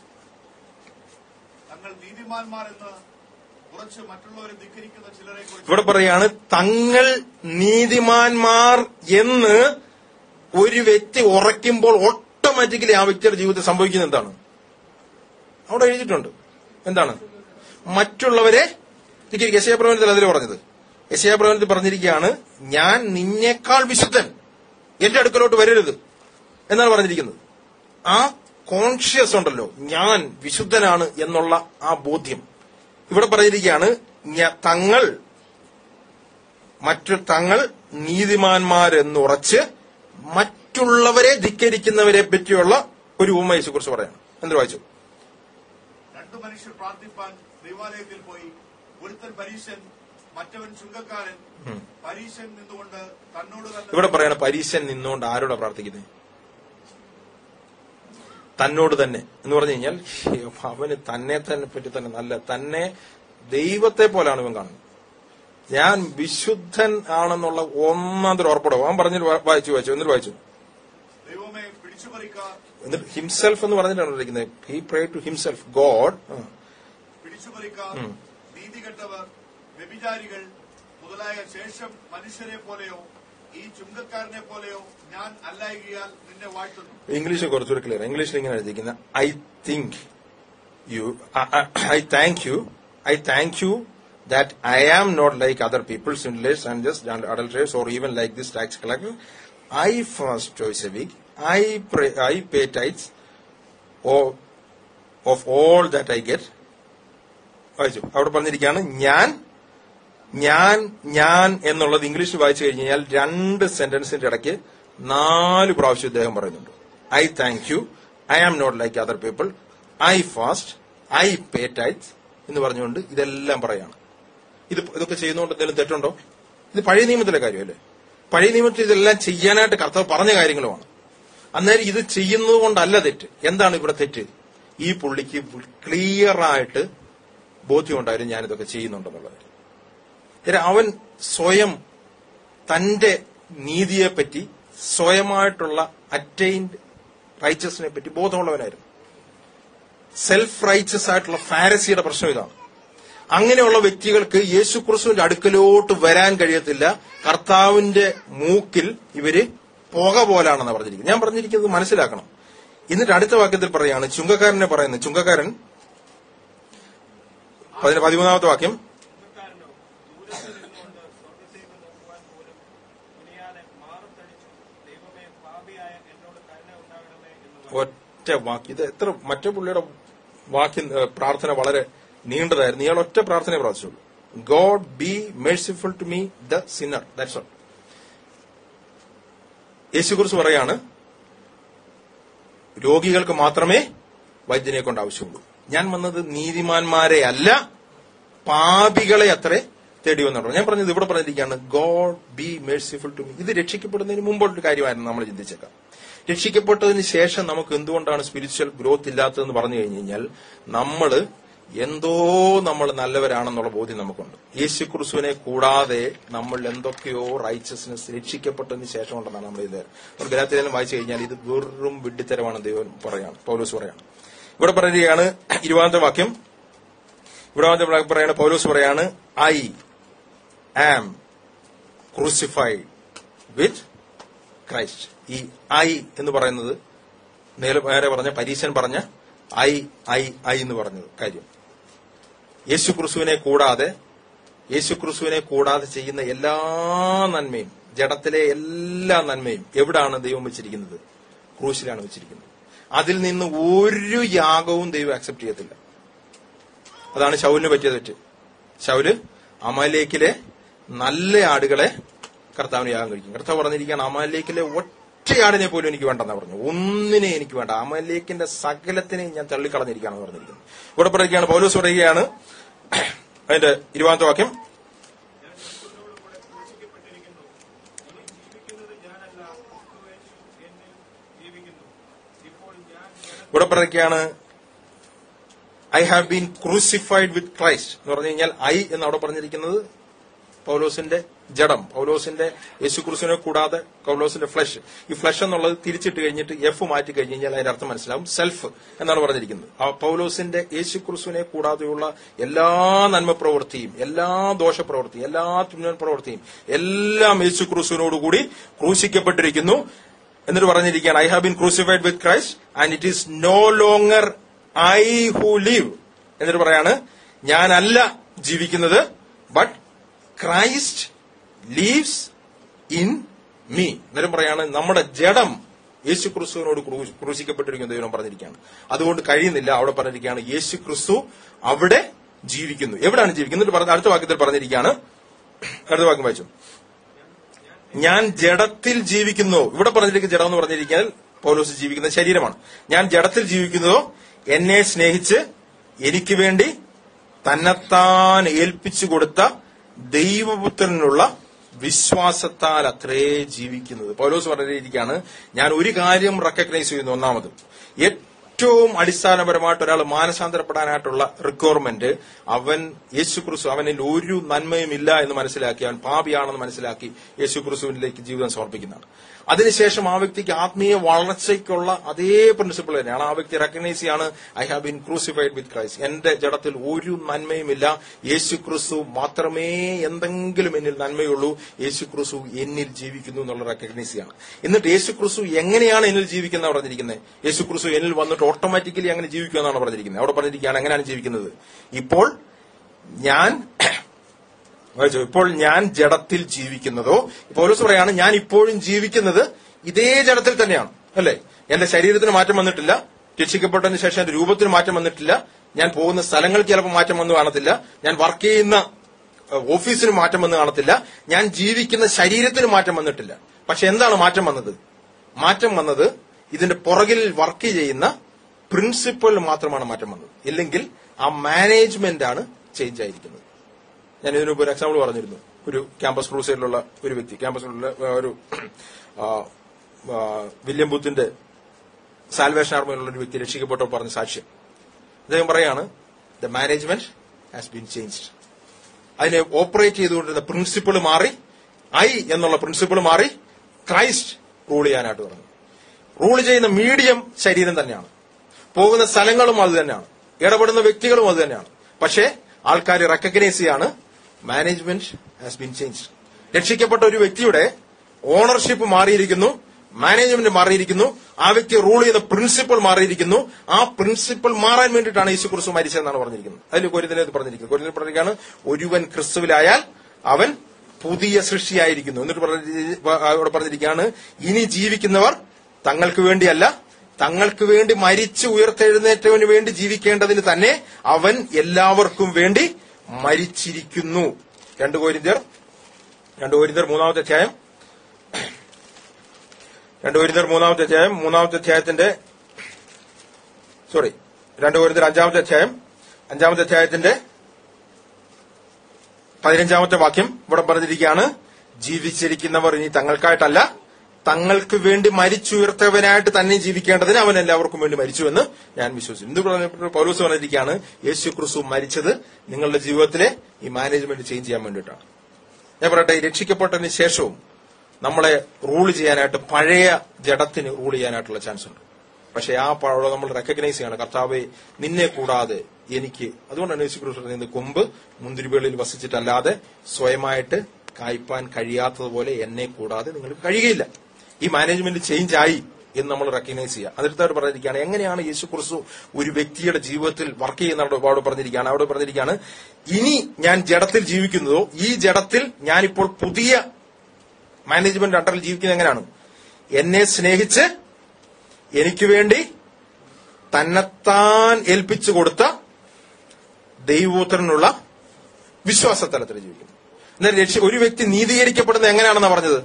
ഇവിടെ പറയാണ്, തങ്ങൾ നീതിമാന്മാർ എന്ന് ഒരു വ്യക്തി ഉറയ്ക്കുമ്പോൾ ഓട്ടോമാറ്റിക്കലി ആ വ്യക്തിയുടെ ജീവിതത്തിൽ സംഭവിക്കുന്നത് എന്താണ്? അവിടെ എഴുതിയിട്ടുണ്ട്. എന്താണ്? മറ്റുള്ളവരെ യെശയ്യാപ്രവചനത്തിൽ അതിൽ പറഞ്ഞത്. യെശയ്യാപ്രവചനത്തിൽ പറഞ്ഞിരിക്കുകയാണ്, ഞാൻ നിന്നേക്കാൾ വിശുദ്ധൻ, എന്റെ അടുക്കലോട്ട് വരരുത് എന്നാണ് പറഞ്ഞിരിക്കുന്നത്. ആ കോൺഷ്യസ് ഉണ്ടല്ലോ, ഞാൻ വിശുദ്ധനാണ് എന്നുള്ള ആ ബോധ്യം ഇവിടെ പറഞ്ഞിരിക്കുകയാണ്. തങ്ങൾ മറ്റു തങ്ങൾ നീതിമാന്മാരെന്നുറച്ച് മറ്റുള്ളവരെ ധിക്കരിക്കുന്നവരെ പറ്റിയുള്ള ഒരു ഉപമയെ കുറിച്ച് പറയണം. എന്ത് വായിച്ചു? രണ്ടു മനുഷ്യർ പ്രാർത്ഥിപ്പാൻ ദൈവാലയത്തിൽ പോയി. ഒരുത്തൻ പരീശൻ, മറ്റവൻ ചുങ്കക്കാരൻ. പരീശൻ നിന്നുകൊണ്ട് തന്നോട് തന്നെ. ഇവിടെ പറയാണ്, പരീശൻ നിന്നുകൊണ്ട് ആരോടാ പ്രാർത്ഥിക്കുന്നത്? തന്നോട് തന്നെ എന്ന് പറഞ്ഞു കഴിഞ്ഞാൽ അവന് തന്നെ തന്നെ പറ്റി തന്നെ നല്ല തന്നെ ദൈവത്തെ പോലാണ് ഇവൻ കാണുന്നത്. ഞാൻ വിശുദ്ധൻ ആണെന്നുള്ള ഒന്നാമതൊരു ഉറപ്പടോ അവൻ പറഞ്ഞു. വായിച്ചു വായിച്ചു എന്നിട്ട് വായിച്ചു ദൈവമേ പിടിച്ചുപറിക്കാർ. എന്നിട്ട് ഹിംസെൽഫ് എന്ന് പറഞ്ഞിട്ടാണ് ഇരിക്കുന്നത്. He pray to himself, God. പിടിച്ചുപറിക്കാർ, നീതികെട്ടവർ, വ്യഭിചാരികൾ മുതലായ ശേഷം മനുഷ്യരെ പോലെയോ ഈ ചുങ്കക്കാരനെ പോലെയോ ഞാൻ അല്ലായികയാൽ നിന്നെ വാഴ്ത്തുന്നു. ഇംഗ്ലീഷ് കുറച്ചുകൂടി ക്ലിയർ. ഇംഗ്ലീഷിൽ ഇങ്ങനെ എഴുതിയിരിക്കുന്ന, I think you I thank you I thank you that I am not like other people, sinless, unjust, and adulterers, or even like this tax collector. I fast twice a week. I pray, I pay tithes of, of all that I get. വായിച്ചു. അവിടെ പറഞ്ഞിരിക്കുകയാണ്, ഞാൻ ഞാൻ ഞാൻ എന്നുള്ളത് ഇംഗ്ലീഷിൽ വായിച്ചു കഴിഞ്ഞാൽ രണ്ട് സെന്റൻസിന്റെ ഇടയ്ക്ക് നാല് പ്രാവശ്യം ഇദ്ദേഹം പറയുന്നുണ്ട്. I thank you, I am not like other people, I fast, I pay tithes എന്ന് പറഞ്ഞുകൊണ്ട് ഇതെല്ലാം പറയാണ്. ഇത് ഇതൊക്കെ ചെയ്യുന്നതുകൊണ്ട് എന്തെങ്കിലും തെറ്റുണ്ടോ? ഇത് പഴയ നിയമത്തിലെ കാര്യമല്ലേ? പഴയ നിയമത്തിൽ ഇതെല്ലാം ചെയ്യാനായിട്ട് കർത്താവ് പറഞ്ഞ കാര്യങ്ങളുമാണ്. അന്നേരം ഇത് ചെയ്യുന്നത് കൊണ്ടല്ല തെറ്റ്. എന്താണ് ഇവിടെ തെറ്റ്? ഈ പുള്ളിക്ക് ക്ലിയർ ആയിട്ട് ബോധ്യമുണ്ടായിരുന്നു ഞാനിതൊക്കെ ചെയ്യുന്നുണ്ടെന്നുള്ളത്. അവൻ സ്വയം തന്റെ നീതിയെപ്പറ്റി, സ്വയമായിട്ടുള്ള അറ്റൈൻഡ് റൈച്ചസിനെ പറ്റി ബോധമുള്ളവനായിരുന്നു. സെൽഫ് റൈച്ചസ് ആയിട്ടുള്ള ഫാരസിയുടെ പ്രശ്നം ഇതാണ്. അങ്ങനെയുള്ള വ്യക്തികൾക്ക് യേശുക്രിസ്തുവിന്റെ അടുക്കലോട്ട് വരാൻ കഴിയത്തില്ല. കർത്താവിന്റെ മൂക്കിൽ ഇവര് പുക പോലാണെന്ന് പറഞ്ഞിരിക്കുന്നത്. ഞാൻ പറഞ്ഞിരിക്കുന്നത് മനസ്സിലാക്കണം. എന്നിട്ട് അടുത്ത വാക്യത്തിൽ പറയാണ്, ചുങ്കക്കാരനെ പറയുന്നത്. ചുങ്കക്കാരൻ പതിമൂന്നാമത്തെ വാക്യം. ഒറ്റ വാക്യം. ഇത് എത്ര മറ്റേ പുള്ളിയുടെ വാക്യം പ്രാർത്ഥന വളരെ നീണ്ടതായിരുന്നു. ഇയാൾ ഒറ്റ പ്രാർത്ഥനയെ പ്രാർത്ഥിച്ചുള്ളൂ. God be merciful to me the sinner. That's all. യേശുക്രിസ്തു പറയാണ്, രോഗികൾക്ക് മാത്രമേ വൈദ്യനെ കൊണ്ട് ആവശ്യമുള്ളൂ. ഞാൻ വന്നത് നീതിമാന്മാരെ അല്ല, പാപികളെ അത്രേ തേടി വന്നു. ഞാൻ പറഞ്ഞത് ഇവിടെ പറഞ്ഞിരിക്കുകയാണ് God be merciful to me. ഇത് രക്ഷിക്കപ്പെടുന്നതിന് മുമ്പുള്ള കാര്യമായിരുന്നു നമ്മൾ ചിന്തിച്ചേക്കാം. രക്ഷിക്കപ്പെട്ടതിന് ശേഷം നമുക്ക് എന്തുകൊണ്ടാണ് സ്പിരിച്വൽ ഗ്രോത്ത് ഇല്ലാത്തതെന്ന് പറഞ്ഞു കഴിഞ്ഞു കഴിഞ്ഞാൽ നമ്മൾ എന്തോ നമ്മൾ നല്ലവരാണെന്നുള്ള ബോധ്യം നമുക്കുണ്ട്. യേശു ക്രിസ്തുവിനെ കൂടാതെ നമ്മൾ എന്തൊക്കെയോ റൈച്ചസ്നെസ് രക്ഷിക്കപ്പെട്ടതിന് ശേഷം ഉണ്ടെന്നാണ് നമ്മൾ ഇത് ഗലാത്യലേഖനം വായിച്ചു കഴിഞ്ഞാൽ ഇത് വെറും വിഡ്ഢിത്തരമാണ് ദൈവം പറയാണ്, പൗലോസ് പറയാണ്. ഇവിടെ പറയുകയാണ് ഇരുപതാമത്തെ വാക്യം, ഇവിടെ പറയാണ് പൗലോസ് പറയാണ് I am crucified with Christ. ഈ ഐ എന്ന് പറയുന്നത് നേരെ പറഞ്ഞ പരീശൻ പറഞ്ഞ ഐ ഐ ഐ എന്ന് പറഞ്ഞത് കാര്യം. യേശു ക്രിസ്തുവിനെ കൂടാതെ യേശു ക്രിസ്തുവിനെ കൂടാതെ ചെയ്യുന്ന എല്ലാ നന്മയും, ജഡത്തിലെ എല്ലാ നന്മയും എവിടാണ് ദൈവം വെച്ചിരിക്കുന്നത്? ക്രൂശിലാണ് വെച്ചിരിക്കുന്നത്. അതിൽ നിന്ന് ഒരു യാഗവും ദൈവം അക്സെപ്റ്റ് ചെയ്യത്തില്ല. അതാണ് ശൗലിന് പറ്റിയ തെറ്റ്. ശൗല് അമാലേക്കിലെ നല്ല ആടുകളെ കർത്താവിന് യാഗം കഴിക്കും. കർത്താവ് പറഞ്ഞിരിക്കുകയാണ് അമാലേക്കിലെ ഒറ്റയാടിനെ പോലും എനിക്ക് വേണ്ടെന്നാ പറഞ്ഞു. ഒന്നിനെ എനിക്ക് വേണ്ട, അമാലേക്കിന്റെ സകലത്തിനെയും ഞാൻ തള്ളിക്കളഞ്ഞിരിക്കുകയാണെന്ന് പറഞ്ഞിരിക്കുന്നത്. ഇവിടെ പറയുകയാണ് പൗലോസ് പറയുകയാണ് അതിന്റെ ഇരുപതാമത്തെ വാക്യം, ഇവിടെ പറയുകയാണ് I have been crucified with Christ എന്ന് പറഞ്ഞു കഴിഞ്ഞാൽ ഐ എന്ന് അവിടെ പറഞ്ഞിരിക്കുന്നത് പൗലോസിന്റെ ജഡം, പൗലോസിന്റെ യേശുക്രിസ്തുവിനെ കൂടാതെ പൗലോസിന്റെ ഫ്ലഷ്. ഈ ഫ്ലഷ് എന്നുള്ളത് തിരിച്ചിട്ട് കഴിഞ്ഞിട്ട് എഫ് മാറ്റി കഴിഞ്ഞ് കഴിഞ്ഞാൽ അതിന്റെ അർത്ഥം മനസ്സിലാവും, സെൽഫ് എന്നാണ് പറഞ്ഞിരിക്കുന്നത്. ആ പൗലോസിന്റെ യേശുക്രിസ്തുവിനെ കൂടാതെയുള്ള എല്ലാ നന്മ പ്രവൃത്തിയും, എല്ലാ ദോഷപ്രവൃത്തിയും, എല്ലാ തിന്മ പ്രവൃത്തിയും എല്ലാം യേശുക്രിസ്തുവിനോടുകൂടി ക്രൂശിക്കപ്പെട്ടിരിക്കുന്നു. എന്നിട്ട് പറഞ്ഞിരിക്കുകയാണ് I have been crucified with Christ and it is no longer I who live. എന്നിട്ട് പറയാണ് ഞാനല്ല ജീവിക്കുന്നത്, but Christ lives in me. അന്നേരം പറയാണ് നമ്മുടെ ജഡം യേശു ക്രിസ്തുവിനോട് ക്രൂശിക്കപ്പെട്ടിരിക്കുന്ന ദൈവം പറഞ്ഞിരിക്കുകയാണ്. അതുകൊണ്ട് കഴിയുന്നില്ല. അവിടെ പറഞ്ഞിരിക്കുകയാണ് യേശു ക്രിസ്തു അവിടെ ജീവിക്കുന്നു. എവിടെയാണ് ജീവിക്കുന്നത്? അടുത്ത വാക്യത്തിൽ പറഞ്ഞിരിക്കുകയാണ്, അടുത്ത വാക്യം വായിച്ചു, ഞാൻ ജഡത്തിൽ ജീവിക്കുന്നു. ഇവിടെ പറഞ്ഞിരിക്കുന്ന ജഡം എന്ന് പറഞ്ഞിരിക്കാൻ പൗലോസ് ജീവിക്കുന്ന ശരീരമാണ്. ഞാൻ ജഡത്തിൽ ജീവിക്കുന്നതോ എന്നെ സ്നേഹിച്ച് എനിക്ക് വേണ്ടി തന്നെത്താൻ ഏൽപ്പിച്ചു കൊടുത്ത ദൈവപുത്രനുള്ള വിശ്വാസത്താൽ അത്രേ ജീവിക്കുന്നത്. പൗലോസ് പറഞ്ഞിരിക്കുകയാണ് ഞാൻ ഒരു കാര്യം റെക്കഗ്നൈസ് ചെയ്യുന്നു. ഒന്നാമത് ഏറ്റവും അടിസ്ഥാനപരമായിട്ട് ഒരാൾ മാനസാന്തരപ്പെടാനായിട്ടുള്ള റിക്വയർമെന്റ് അവൻ യേശുക്രിസ്തു അവനിൽ ഒരു നന്മയും ഇല്ല എന്ന് മനസ്സിലാക്കി, അവൻ പാപിയാണെന്ന് മനസ്സിലാക്കി യേശുക്രിസ്തുവിലേക്ക് ജീവിതം സമർപ്പിക്കുന്നതാണ്. അതിനുശേഷം ആ വ്യക്തിക്ക് ആത്മീയ വളർച്ചയ്ക്കുള്ള അതേ പ്രിൻസിപ്പിൾ തന്നെയാണ്. ആ വ്യക്തി റെക്കഗ്നൈസ് ചെയ്യാണ് I have been crucified with Christ. എന്റെ ജഡത്തിൽ ഒരു നന്മയുമില്ല, യേശുക്രിസ്തു മാത്രമേ എന്തെങ്കിലും എന്നിൽ നന്മയുള്ളൂ, യേശുക്രിസ്തു എന്നിൽ ജീവിക്കുന്നു എന്നുള്ള റെക്കഗ്നൈസ് ചെയ്യാണ്. എന്നിട്ട് യേശുക്രിസ്തു എങ്ങനെയാണ് എന്നിൽ ജീവിക്കുന്നത് പറഞ്ഞിരിക്കുന്നത്? യേശുക്രിസ്തു എന്നിൽ വന്നിട്ട് ഓട്ടോമാറ്റിക്കലി അങ്ങനെ ജീവിക്കുക എന്നാണ് പറഞ്ഞിരിക്കുന്നത്. അവിടെ പറഞ്ഞിരിക്കുകയാണ് എങ്ങനെയാണ് ജീവിക്കുന്നത്? ഇപ്പോൾ ഞാൻ ഇപ്പോൾ ഞാൻ ജഡത്തിൽ ജീവിക്കുന്നതോ, പൗലോസ് പറയാണ് ഞാൻ ഇപ്പോഴും ജീവിക്കുന്നത് ഇതേ ജഡത്തിൽ തന്നെയാണ്, അല്ലെ? എന്റെ ശരീരത്തിന് മാറ്റം വന്നിട്ടില്ല, രക്ഷിക്കപ്പെട്ടതിന് ശേഷം എന്റെ രൂപത്തിന് മാറ്റം വന്നിട്ടില്ല, ഞാൻ പോകുന്ന സ്ഥലങ്ങൾക്ക് ചിലപ്പോൾ മാറ്റം വന്ന് കാണത്തില്ല, ഞാൻ വർക്ക് ചെയ്യുന്ന ഓഫീസിന് മാറ്റം വന്ന് കാണത്തില്ല, ഞാൻ ജീവിക്കുന്ന ശരീരത്തിന് മാറ്റം വന്നിട്ടില്ല. പക്ഷെ എന്താണ് മാറ്റം വന്നത്? മാറ്റം വന്നത് ഇതിന്റെ പുറകിൽ വർക്ക് ചെയ്യുന്ന പ്രിൻസിപ്പൽ മാത്രമാണ് മാറ്റം വന്നത്. ഇല്ലെങ്കിൽ ആ മാനേജ്മെന്റ് ആണ് ചേഞ്ച് ആയിരിക്കുന്നത്. ഞാൻ ഇതിനു മുമ്പ് ഒരു എക്സാമ്പിൾ പറഞ്ഞിരുന്നു. ഒരു ക്യാമ്പസ് ക്രൂസൈഡിലുള്ള ഒരു വ്യക്തി, ക്യാമ്പസിലുള്ള ഒരു വില്യം ബൂത്തിന്റെ സാൽവേഷൻ ആർമിയിലുള്ള ഒരു വ്യക്തി രക്ഷിക്കപ്പെട്ടപ്പോൾ പറഞ്ഞ സാക്ഷ്യം. അദ്ദേഹം പറയാണ് the management has been changed. അതിനെ ഓപ്പറേറ്റ് ചെയ്തുകൊണ്ടിരുന്ന പ്രിൻസിപ്പിൾ മാറി, ഐ എന്നുള്ള പ്രിൻസിപ്പിൾ മാറി, ക്രൈസ്റ്റ് റൂൾ ചെയ്യാനായിട്ട് പറഞ്ഞു. റൂൾ ചെയ്യുന്ന മീഡിയം ശരീരം തന്നെയാണ്, പോകുന്ന സ്ഥലങ്ങളും അത് തന്നെയാണ്, ഇടപെടുന്ന വ്യക്തികളും അത് തന്നെയാണ്. പക്ഷേ ആൾക്കാർ റെക്കഗ്നൈസ് ചെയ്യാണ് മാനേജ്മെന്റ് ഹാസ് ബീൻ ചേഞ്ച്ഡ്. രക്ഷിക്കപ്പെട്ട ഒരു വ്യക്തിയുടെ ഓണർഷിപ്പ് മാറിയിരിക്കുന്നു, മാനേജ്മെന്റ് മാറിയിരിക്കുന്നു, ആ വ്യക്തി റൂൾ ചെയ്യുന്ന പ്രിൻസിപ്പിൾ മാറിയിരിക്കുന്നു. ആ പ്രിൻസിപ്പിൾ മാറാൻ വേണ്ടിയിട്ടാണ് യേശു ക്രിസ്തു മരിച്ചതെന്നാണ് പറഞ്ഞിരിക്കുന്നത്. അതിൽ കൊരിന്ത്യരിൽ പറഞ്ഞിരിക്കുന്നത് കൊരിന്ത്യരിൽ പറഞ്ഞിരിക്കുകയാണ് ഒരുവൻ ക്രിസ്തുവിലായാൽ അവൻ പുതിയ സൃഷ്ടിയായിരിക്കുന്നു. എന്നിട്ട് അവിടെ പറഞ്ഞിരിക്കുകയാണ് ഇനി ജീവിക്കുന്നവർ തങ്ങൾക്ക് വേണ്ടിയല്ല, തങ്ങൾക്ക് വേണ്ടി മരിച്ചു ഉയർത്തെഴുന്നേറ്റവന് വേണ്ടി ജീവിക്കേണ്ടതിന് തന്നെ അവൻ എല്ലാവർക്കും വേണ്ടി മരിച്ചിരിക്കുന്നു. രണ്ട് കൊരിന്ത്യർ രണ്ട് കൊരിന്ത്യർ മൂന്നാമത്തെ അധ്യായം രണ്ട് കൊരിന്ത്യർ മൂന്നാമത്തെ അധ്യായം മൂന്നാമത്തെ അധ്യായത്തിന്റെ സോറി രണ്ട് കൊരിന്ത്യർ അഞ്ചാമത്തെ അധ്യായം അഞ്ചാമത്തെ അധ്യായത്തിന്റെ പതിനഞ്ചാമത്തെ വാക്യം ഇവിടെ പറഞ്ഞിരിക്കുകയാണ്, ജീവിച്ചിരിക്കുന്നവർ ഇനി തങ്ങൾക്കായിട്ടല്ല തങ്ങൾക്ക് വേണ്ടി മരിച്ചുയർത്തവനായിട്ട് തന്നെ ജീവിക്കേണ്ടതിന് അവൻ എല്ലാവർക്കും വേണ്ടി മരിച്ചുവെന്ന് ഞാൻ വിശ്വസിച്ചു. എന്ത് പറഞ്ഞ പൗലോസ് പറഞ്ഞിരിക്കുകയാണ്, യേശു ക്രിസ്തു മരിച്ചത് നിങ്ങളുടെ ജീവിതത്തിലെ ഈ മാനേജ്മെന്റ് ചേഞ്ച് ചെയ്യാൻ വേണ്ടിയിട്ടാണ്. ഞാൻ പറയട്ടെ, രക്ഷിക്കപ്പെട്ടതിന് ശേഷവും നമ്മളെ റൂൾ ചെയ്യാനായിട്ട് പഴയ ജഡത്തിന് റൂൾ ചെയ്യാനായിട്ടുള്ള ചാൻസ് ഉണ്ട്. പക്ഷെ ആ പഴം നമ്മൾ റെക്കഗ്നൈസ് ചെയ്യണം, കർത്താവെ നിന്നെ കൂടാതെ എനിക്ക്. അതുകൊണ്ടാണ് യേശു ക്രിസ്തു പറയുന്നത്, കൊമ്പ് മുന്തിരിവെളിയിൽ വസിച്ചിട്ടല്ലാതെ സ്വയമായിട്ട് കായ്പാൻ കഴിയാത്തതുപോലെ എന്നെ കൂടാതെ നിങ്ങൾക്ക് കഴിയുകയില്ല. ഈ മാനേജ്മെന്റ് ചേഞ്ച് ആയി എന്ന് നമ്മൾ റെക്കഗ്നൈസ് ചെയ്യുക. അതിർത്തായിട്ട് പറഞ്ഞിരിക്കുകയാണ്, എങ്ങനെയാണ് യേശു ക്രിസ്തു ഒരു വ്യക്തിയുടെ ജീവിതത്തിൽ വർക്ക് ചെയ്യുന്ന അവിടെ പറഞ്ഞിരിക്കുകയാണ്. അവിടെ പറഞ്ഞിരിക്കുകയാണ്, ഇനി ഞാൻ ജഡത്തിൽ ജീവിക്കുന്നതോ ഈ ജഡത്തിൽ ഞാനിപ്പോൾ പുതിയ മാനേജ്മെന്റ് അണ്ടറിൽ ജീവിക്കുന്നത് എങ്ങനെയാണ്? എന്നെ സ്നേഹിച്ച് എനിക്ക് വേണ്ടി തന്നെത്താൻ ഏൽപ്പിച്ചു കൊടുത്ത ദൈവപുത്രനുള്ള വിശ്വാസതലത്തിൽ ജീവിക്കുന്നു. എന്നാൽ ഒരു വ്യക്തി നീതീകരിക്കപ്പെടുന്നത് എങ്ങനെയാണെന്നാണ് പറഞ്ഞത്?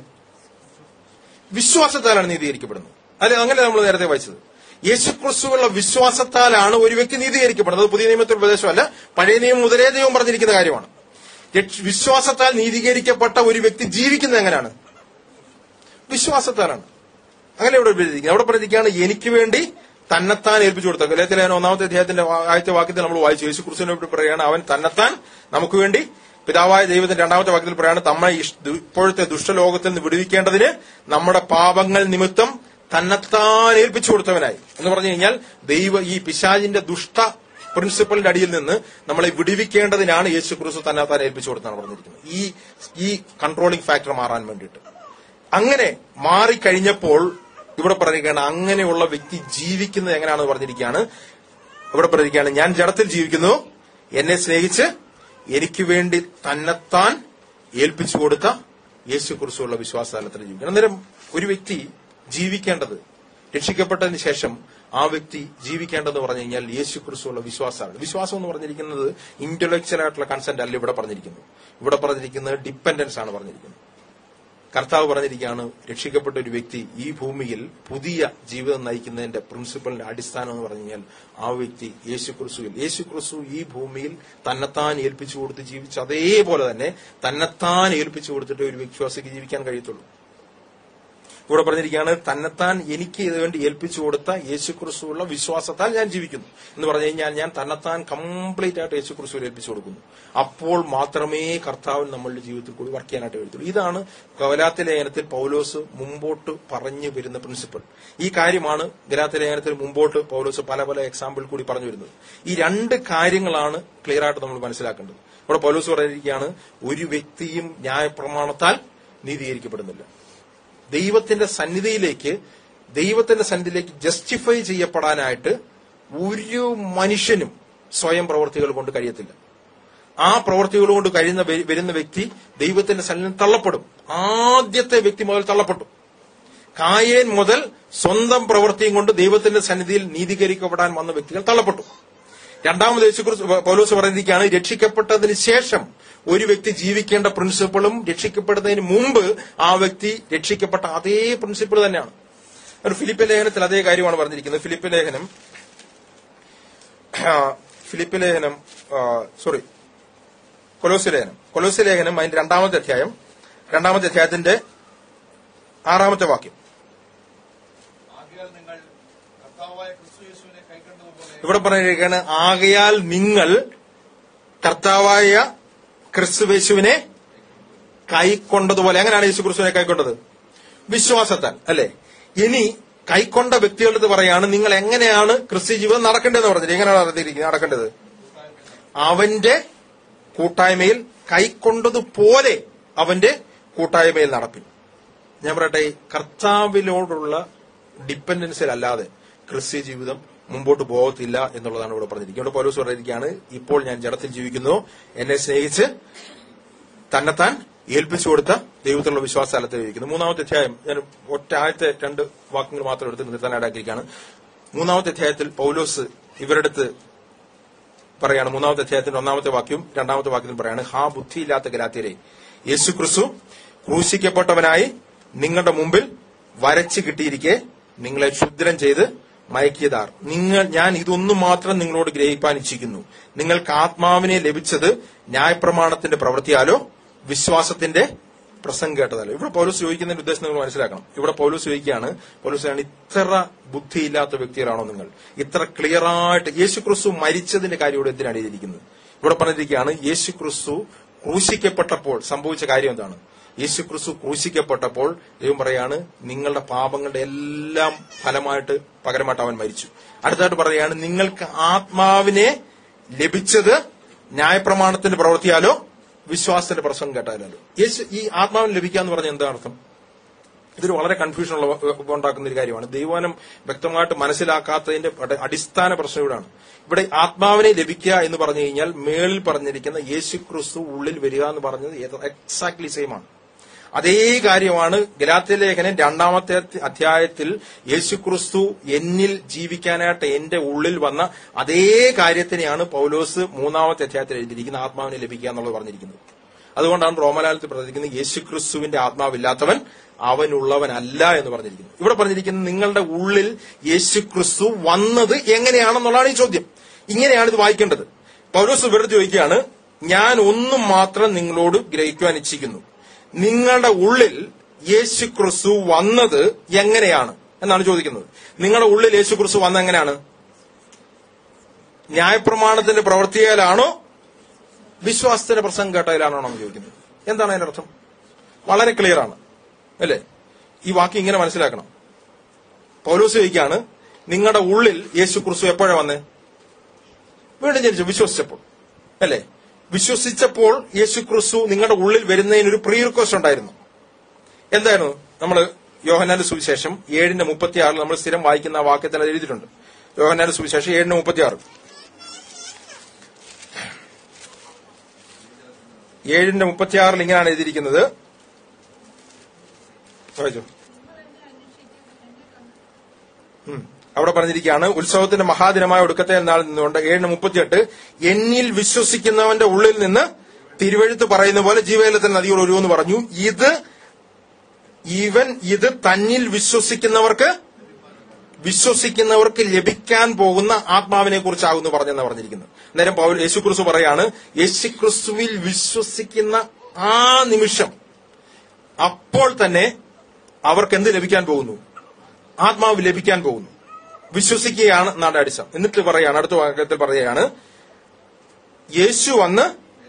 വിശ്വാസത്താലാണ് നീതീകരിക്കപ്പെടുന്നത്. അല്ലെ, അങ്ങനെ നമ്മൾ നേരത്തെ വായിച്ചത്. യേശുക്രിസ്തുവുള്ള വിശ്വാസത്താലാണ് ഒരു വ്യക്തി നീതീകരിക്കപ്പെടുന്നത്. പുതിയ നിയമത്തിൽ ഉപദേശമല്ല, പഴയ നിയമം മുതലേ ദൈവം പറഞ്ഞിരിക്കുന്ന കാര്യമാണ്. വിശ്വാസത്താൽ നീതീകരിക്കപ്പെട്ട ഒരു വ്യക്തി ജീവിക്കുന്നത് എങ്ങനെയാണ്? വിശ്വാസത്താലാണ്. അങ്ങനെ ഇവിടെ പറഞ്ഞിരിക്കുന്നത്. അവിടെ പറഞ്ഞിരിക്കുകയാണ്, എനിക്ക് വേണ്ടി തന്നെത്താൻ ഏൽപ്പിച്ചു കൊടുത്ത. ഗലാത്യർ ഒന്നാമത്തെ അധ്യായത്തിന്റെ ആദ്യത്തെ വാക്യത്തിൽ നമ്മൾ വായിച്ചു. യേശുക്രിസ്തുവിനെ പറയുകയാണ്, അവൻ തന്നെത്താൻ നമുക്ക് വേണ്ടി പിതാവായ ദൈവത്തിന്റെ രണ്ടാമത്തെ വാക്യത്തിൽ പറയാണ്, നമ്മളെ ഇപ്പോഴത്തെ ദുഷ്ടലോകത്തിൽ നിന്ന് വിടുവിക്കേണ്ടതിന് നമ്മുടെ പാപങ്ങൾ നിമിത്തം തന്നെത്താൻ ഏൽപ്പിച്ചു കൊടുത്തവനായി എന്ന് പറഞ്ഞു കഴിഞ്ഞാൽ, ദൈവ ഈ പിശാചിന്റെ ദുഷ്ട പ്രിൻസിപ്പലിന്റെ അടിയിൽ നിന്ന് നമ്മളെ വിടുവിക്കേണ്ടതിനാണ് യേശു ക്രിസ്തു തന്നെത്താൻ ഏൽപ്പിച്ചു കൊടുത്താണ് പറഞ്ഞിരിക്കുന്നത്. ഈ ഈ കൺട്രോളിംഗ് ഫാക്ടർ മാറാൻ വേണ്ടിയിട്ട്. അങ്ങനെ മാറിക്കഴിഞ്ഞപ്പോൾ ഇവിടെ പറഞ്ഞിരിക്കുകയാണ്, അങ്ങനെയുള്ള വ്യക്തി ജീവിക്കുന്നത് എങ്ങനെയാണെന്ന് പറഞ്ഞിരിക്കുകയാണ്. ഇവിടെ പറഞ്ഞിരിക്കുകയാണ്, ഞാൻ ജഡത്തിൽ ജീവിക്കുന്നു, എന്നെ സ്നേഹിച്ച് എനിക്ക് വേണ്ടി തന്നെത്താൻ ഏൽപ്പിച്ചു കൊടുത്ത യേശു ക്രിസ്തുവുള്ള വിശ്വാസതലത്തിൽ ജീവിക്കണം. അന്നേരം ഒരു വ്യക്തി ജീവിക്കേണ്ടത്, രക്ഷിക്കപ്പെട്ടതിന് ശേഷം ആ വ്യക്തി ജീവിക്കേണ്ടതെന്ന് പറഞ്ഞു കഴിഞ്ഞാൽ യേശു ക്രിസ്തുവുള്ള വിശ്വാസമാണ്. വിശ്വാസം എന്ന് പറഞ്ഞിരിക്കുന്നത് ഇന്റലക്ച്വൽ ആയിട്ടുള്ള കൺസെന്റ് അല്ല ഇവിടെ പറഞ്ഞിരിക്കുന്നത്. ഇവിടെ പറഞ്ഞിരിക്കുന്നത് ഡിപ്പെൻഡൻസ് ആണ് പറഞ്ഞിരിക്കുന്നത്. കർത്താവ് പറഞ്ഞിരിക്കുകയാണ്, രക്ഷിക്കപ്പെട്ട ഒരു വ്യക്തി ഈ ഭൂമിയിൽ പുതിയ ജീവിതം നയിക്കുന്നതിന്റെ പ്രിൻസിപ്പലിന്റെ അടിസ്ഥാനം എന്ന് പറഞ്ഞു കഴിഞ്ഞാൽ ആ വ്യക്തി യേശു ക്രിസ്തുവിൽ, യേശു ക്രിസ്തു ഈ ഭൂമിയിൽ തന്നെത്താൻ ഏൽപ്പിച്ചു കൊടുത്ത് ജീവിച്ച് അതേപോലെ തന്നെ തന്നെത്താൻ ഏൽപ്പിച്ചു കൊടുത്തിട്ട് ഒരു വിശ്വാസിക്ക് ജീവിക്കാൻ കഴിയത്തുള്ളൂ. ഇവിടെ പറഞ്ഞിരിക്കുകയാണ്, തന്നെത്താൻ എനിക്ക് ഇതുവേണ്ടി ഏൽപ്പിച്ചു കൊടുത്ത യേശു ക്രിസ്തുവുള്ള വിശ്വാസത്താൽ ഞാൻ ജീവിക്കുന്നു എന്ന് പറഞ്ഞു കഴിഞ്ഞാൽ ഞാൻ തന്നെത്താൻ കംപ്ലീറ്റ് ആയിട്ട് യേശു ക്രിസ്തുവിൽ ഏൽപ്പിച്ചു കൊടുക്കുന്നു. അപ്പോൾ മാത്രമേ കർത്താവിന് നമ്മളുടെ ജീവിതത്തിൽ കൂടി വർക്ക് ചെയ്യാനായിട്ട് കഴിയത്തുള്ളൂ. ഇതാണ് ഗലാത്യ ലേഖനത്തിൽ പൗലോസ് മുമ്പോട്ട് പറഞ്ഞു വരുന്ന പ്രിൻസിപ്പിൾ. ഈ കാര്യമാണ് ഗലാത്യ ലേഖനത്തിൽ മുമ്പോട്ട് പൗലോസ് പല പല എക്സാമ്പിൾ കൂടി പറഞ്ഞു വരുന്നത്. ഈ രണ്ട് കാര്യങ്ങളാണ് ക്ലിയർ ആയിട്ട് നമ്മൾ മനസ്സിലാക്കേണ്ടത്. ഇവിടെ പൗലോസ് പറഞ്ഞിരിക്കുകയാണ്, ഒരു വ്യക്തിയും ന്യായപ്രമാണത്താൽ നീതീകരിക്കപ്പെടുന്നില്ല. ദൈവത്തിന്റെ സന്നിധിയിലേക്ക് ദൈവത്തിന്റെ സന്നിധിയിലേക്ക് ജസ്റ്റിഫൈ ചെയ്യപ്പെടാനായിട്ട് ഒരു മനുഷ്യനും സ്വയം പ്രവൃത്തികൾ കൊണ്ട് കഴിയത്തില്ല. ആ പ്രവൃത്തികൾ കൊണ്ട് കഴിയുന്ന വരുന്ന വ്യക്തി ദൈവത്തിന്റെ സന്നിധിയിൽ തള്ളപ്പെടും. ആദ്യത്തെ വ്യക്തി മുതൽ തള്ളപ്പെട്ടു. കായേൻ മുതൽ സ്വന്തം പ്രവൃത്തിയും കൊണ്ട് ദൈവത്തിന്റെ സന്നിധിയിൽ നീതീകരിക്കപ്പെടാൻ വന്ന വ്യക്തികൾ തള്ളപ്പെട്ടു. രണ്ടാമത് യേശുക്രിസ്തു പൗലോസ് പറഞ്ഞിരിക്കുകയാണ്, രക്ഷിക്കപ്പെട്ടതിന് ശേഷം ഒരു വ്യക്തി ജീവിക്കേണ്ട പ്രിൻസിപ്പിളും രക്ഷിക്കപ്പെടുന്നതിന് മുമ്പ് ആ വ്യക്തി രക്ഷിക്കപ്പെട്ട അതേ പ്രിൻസിപ്പിൾ തന്നെയാണ്. ഒരു ഫിലിപ്പ് ലേഖനത്തിൽ അതേ കാര്യമാണ് പറഞ്ഞിരിക്കുന്നത്. ഫിലിപ്പ് ലേഖനം ഫിലിപ്പ് ലേഖനം സോറി കൊലോസ്യ ലേഖനം കൊലോസ്യ ലേഖനം അതിന്റെ രണ്ടാമത്തെ അധ്യായം രണ്ടാമത്തെ അധ്യായത്തിന്റെ ആറാമത്തെ വാക്യം. ഇവിടെ പറഞ്ഞിരിക്കുകയാണ്, ആകയാൽ നിങ്ങൾ കർത്താവായ ക്രിസ്തുയേശുവിനെ കൈക്കൊണ്ടതുപോലെ. എങ്ങനെയാണ് യേശു ക്രിസ്തുവിനെ കൈക്കൊണ്ടത്? വിശ്വാസത്താൽ, അല്ലെ? ഇനി കൈക്കൊണ്ട വ്യക്തികളുടെ പറയാണ്, നിങ്ങൾ എങ്ങനെയാണ് ക്രിസ്ത്യ ജീവിതം നടക്കേണ്ടതെന്ന് പറഞ്ഞിട്ട്. എങ്ങനെയാണ് നടക്കേണ്ടത്? അവന്റെ കൂട്ടായ്മയിൽ കൈക്കൊണ്ടതുപോലെ അവന്റെ കൂട്ടായ്മയിൽ നടപ്പിൻ. ഞാൻ പറയട്ടെ, കർത്താവിനോടുള്ള ഡിപ്പെൻഡൻസിലല്ലാതെ ക്രിസ്ത്യ ജീവിതം മുമ്പോട്ട് പോകത്തില്ല എന്നുള്ളതാണ് ഇവിടെ പറഞ്ഞിരിക്കുന്നത്. ഇവിടെ പൗലോസ് പറഞ്ഞിരിക്കുകയാണ്, ഇപ്പോൾ ഞാൻ ജഡത്തിൽ ജീവിക്കുന്നു, എന്നെ സ്നേഹിച്ച് തന്നെത്താൻ ഏൽപ്പിച്ചു കൊടുത്ത ദൈവത്തിലുള്ള വിശ്വാസത്താലത്തിൽ ഇരിക്കുന്നു. മൂന്നാമത്തെ അധ്യായം ഞാൻ ഒറ്റ ആദ്യത്തെ രണ്ട് വാക്കുകൾ മാത്രം എടുത്ത് നിർത്താനായിട്ടാക്കിയിരിക്കുകയാണ്. മൂന്നാമത്തെ അധ്യായത്തിൽ പൗലോസ് ഇവരുടെ അടുത്ത് പറയാണ്, മൂന്നാമത്തെ അധ്യായത്തിന്റെ ഒന്നാമത്തെ വാക്യവും രണ്ടാമത്തെ വാക്യത്തിലും പറയാണ്, ഹാ ബുദ്ധിയില്ലാത്ത ഗലാത്യരെ, യേശു ക്രിസ്തു ക്രൂശിക്കപ്പെട്ടവനായി നിങ്ങളുടെ മുമ്പിൽ വരച്ചു കിട്ടിയിരിക്കെ നിങ്ങളെ ക്ഷുദ്രം ചെയ്ത് മയക്കിയതാർ? നിങ്ങൾ ഞാൻ ഇതൊന്നും മാത്രം നിങ്ങളോട് ഗ്രഹിപ്പാൻ ഇച്ഛിക്കുന്നു. നിങ്ങൾക്ക് ആത്മാവിനെ ലഭിച്ചത് ന്യായപ്രമാണത്തിന്റെ പ്രവൃത്തിയാലോ വിശ്വാസത്തിന്റെ പ്രസംഗം കേട്ടതാലോ? ഇവിടെ പൗലോസ് ചോദിക്കുന്നതിന്റെ ഉദ്ദേശം നിങ്ങൾ മനസ്സിലാക്കണം. ഇവിടെ പൗലോസ് ചോദിക്കുകയാണ്, പൗലോസ് ഇത്ര ബുദ്ധിയില്ലാത്ത വ്യക്തികളാണോ നിങ്ങൾ? ഇത്ര ക്ലിയർ ആയിട്ട് യേശുക്രിസ്തു മരിച്ചതിന്റെ കാര്യം ഇവിടെ എന്തിനാണ് എഴുതിയിരിക്കുന്നത്? ഇവിടെ പറഞ്ഞിരിക്കുകയാണ്, യേശുക്രിസ്തു ക്രൂശിക്കപ്പെട്ടപ്പോൾ സംഭവിച്ച കാര്യം എന്താണ്? യേശുക്രിസ്തു ക്രൂശിക്കപ്പെട്ടപ്പോൾ ദൈവം പറയാണ്, നിങ്ങളുടെ പാപങ്ങളുടെ എല്ലാം ഫലമായിട്ട് പകരമായിട്ട് അവൻ മരിച്ചു. അടുത്തായിട്ട് പറയാണ്, നിങ്ങൾക്ക് ആത്മാവിനെ ലഭിച്ചത് ന്യായപ്രമാണത്തിന്റെ പ്രവൃത്തിയാലോ വിശ്വാസത്തിന്റെ പ്രസംഗം കേട്ടാലോ? യേശു ഈ ആത്മാവിന് ലഭിക്കുക എന്ന് പറഞ്ഞാൽ എന്താ അർത്ഥം? ഇതൊരു വളരെ കൺഫ്യൂഷൻ ഉള്ള ഉണ്ടാക്കുന്ന ഒരു കാര്യമാണ്. ദൈവവചനം വ്യക്തമായിട്ട് മനസ്സിലാക്കാത്തതിന്റെ അടിസ്ഥാന പ്രശ്നം ഇവിടാണ്. ഇവിടെ ആത്മാവിനെ ലഭിക്കുക എന്ന് പറഞ്ഞു കഴിഞ്ഞാൽ മേളിൽ പറഞ്ഞിരിക്കുന്ന യേശുക്രിസ്തു ഉള്ളിൽ വരിക എന്ന് പറഞ്ഞത് എക്സാക്ട്ലി സെയിം ആണ്. അതേ കാര്യമാണ് ഗലാത്യ ലേഖനം രണ്ടാമത്തെ അധ്യായത്തിൽ യേശുക്രിസ്തു എന്നിൽ ജീവിക്കാനായിട്ട് എന്റെ ഉള്ളിൽ വന്ന അതേ കാര്യത്തിനെയാണ് പൗലോസ് മൂന്നാമത്തെ അധ്യായത്തിൽ എഴുതിയിരിക്കുന്നത്, ആത്മാവിനെ ലഭിക്കുക എന്നുള്ളത് പറഞ്ഞിരിക്കുന്നത്. അതുകൊണ്ടാണ് റോമലേഖനത്തിൽ പറഞ്ഞിരിക്കുന്നത്, യേശുക്രിസ്തുവിന്റെ ആത്മാവില്ലാത്തവൻ അവനുള്ളവനല്ല എന്ന് പറഞ്ഞിരിക്കുന്നത്. ഇവിടെ പറഞ്ഞിരിക്കുന്നത്, നിങ്ങളുടെ ഉള്ളിൽ യേശുക്രിസ്തു വന്നത് എങ്ങനെയാണെന്നുള്ളതാണ് ഈ ചോദ്യം. ഇങ്ങനെയാണ് ഇത് വായിക്കേണ്ടത്. പൗലോസ് ഇവിടെ ചോദിക്കുകയാണ്, ഞാൻ ഒന്നും മാത്രം നിങ്ങളോട് ഗ്രഹിക്കുവാൻ ഇച്ഛിക്കുന്നു. നിങ്ങളുടെ ഉള്ളിൽ യേശുക്രിസ്തു വന്നത് എങ്ങനെയാണ് എന്നാണ് ചോദിക്കുന്നത്. നിങ്ങളുടെ ഉള്ളിൽ യേശുക്രിസ്തു വന്നത് എങ്ങനെയാണ്? ന്യായപ്രമാണത്തിന്റെ പ്രവൃത്തിയാലാണോ വിശ്വാസത്തിന്റെ പ്രസംഗം കേട്ടതിലാണോ നമ്മൾ ചോദിക്കുന്നത്? എന്താണ് അതിന്റെ അർത്ഥം? വളരെ ക്ലിയർ ആണ് അല്ലേ? ഈ വാക്യം ഇങ്ങനെ മനസ്സിലാക്കണം. പൗലോസ് ചോദിക്കുകയാണ്, നിങ്ങളുടെ ഉള്ളിൽ യേശുക്രിസ്തു എപ്പോഴാണ് വന്നേ? വീണ്ടും ജനിച്ചു, വിശ്വസിച്ചപ്പോൾ അല്ലേ? വിശ്വസിച്ചപ്പോൾ യേശുക്രിസ്തു നിങ്ങളുടെ ഉള്ളിൽ വരുന്നതിനൊരു പ്രീ റിക്വസ്റ്റ് ഉണ്ടായിരുന്നു. എന്തായിരുന്നു? നമ്മൾ യോഹന്നാന്റെ സുവിശേഷം ഏഴിന്റെ മുപ്പത്തി ആറിൽ നമ്മൾ സ്ഥിരം വായിക്കുന്ന ആ വാക്യത്തിൽ അത് എഴുതിയിട്ടുണ്ട്. യോഹന്നാന്റെ സുവിശേഷം ഏഴിന്റെ മുപ്പത്തി ആറ് ഏഴിന്റെ മുപ്പത്തി ആറിൽ ഇങ്ങനെയാണ് എഴുതിയിരിക്കുന്നത്. വായിച്ചോ. അവിടെ പറഞ്ഞിരിക്കുകയാണ്, ഉത്സവത്തിന്റെ മഹാദിനമായ ഒടുക്കത്തെ നാളിൽ നിന്നുകൊണ്ട് ഏഴിന് മുപ്പത്തിയെട്ട് എന്നിൽ വിശ്വസിക്കുന്നവന്റെ ഉള്ളിൽ നിന്ന് തിരുവെഴുത്ത് പറയുന്ന പോലെ ജീവജലത്തിന് നദികൾ ഒഴുകുമെന്ന് പറഞ്ഞു. ഇത് ഇവൻ ഇത് തന്നിൽ വിശ്വസിക്കുന്നവർക്ക് വിശ്വസിക്കുന്നവർക്ക് ലഭിക്കാൻ പോകുന്ന ആത്മാവിനെ കുറിച്ചാകുന്നു പറഞ്ഞെന്ന് പറഞ്ഞിരിക്കുന്നത്. അന്നേരം പൗൽ യേശുക്രിസ്തു പറയാണ്, യേശുക്രിസ്തുവിൽ വിശ്വസിക്കുന്ന ആ നിമിഷം അപ്പോൾ തന്നെ അവർക്ക് എന്ത് ലഭിക്കാൻ പോകുന്നു? ആത്മാവ് ലഭിക്കാൻ പോകുന്നു. വിശ്വസിക്കുകയാണ് എന്നാണ് അടിസ്ഥാനം. എന്നിട്ട് പറയാണ്, അടുത്ത വാക്യത്തിൽ പറയുകയാണ്, യേശു വന്ന്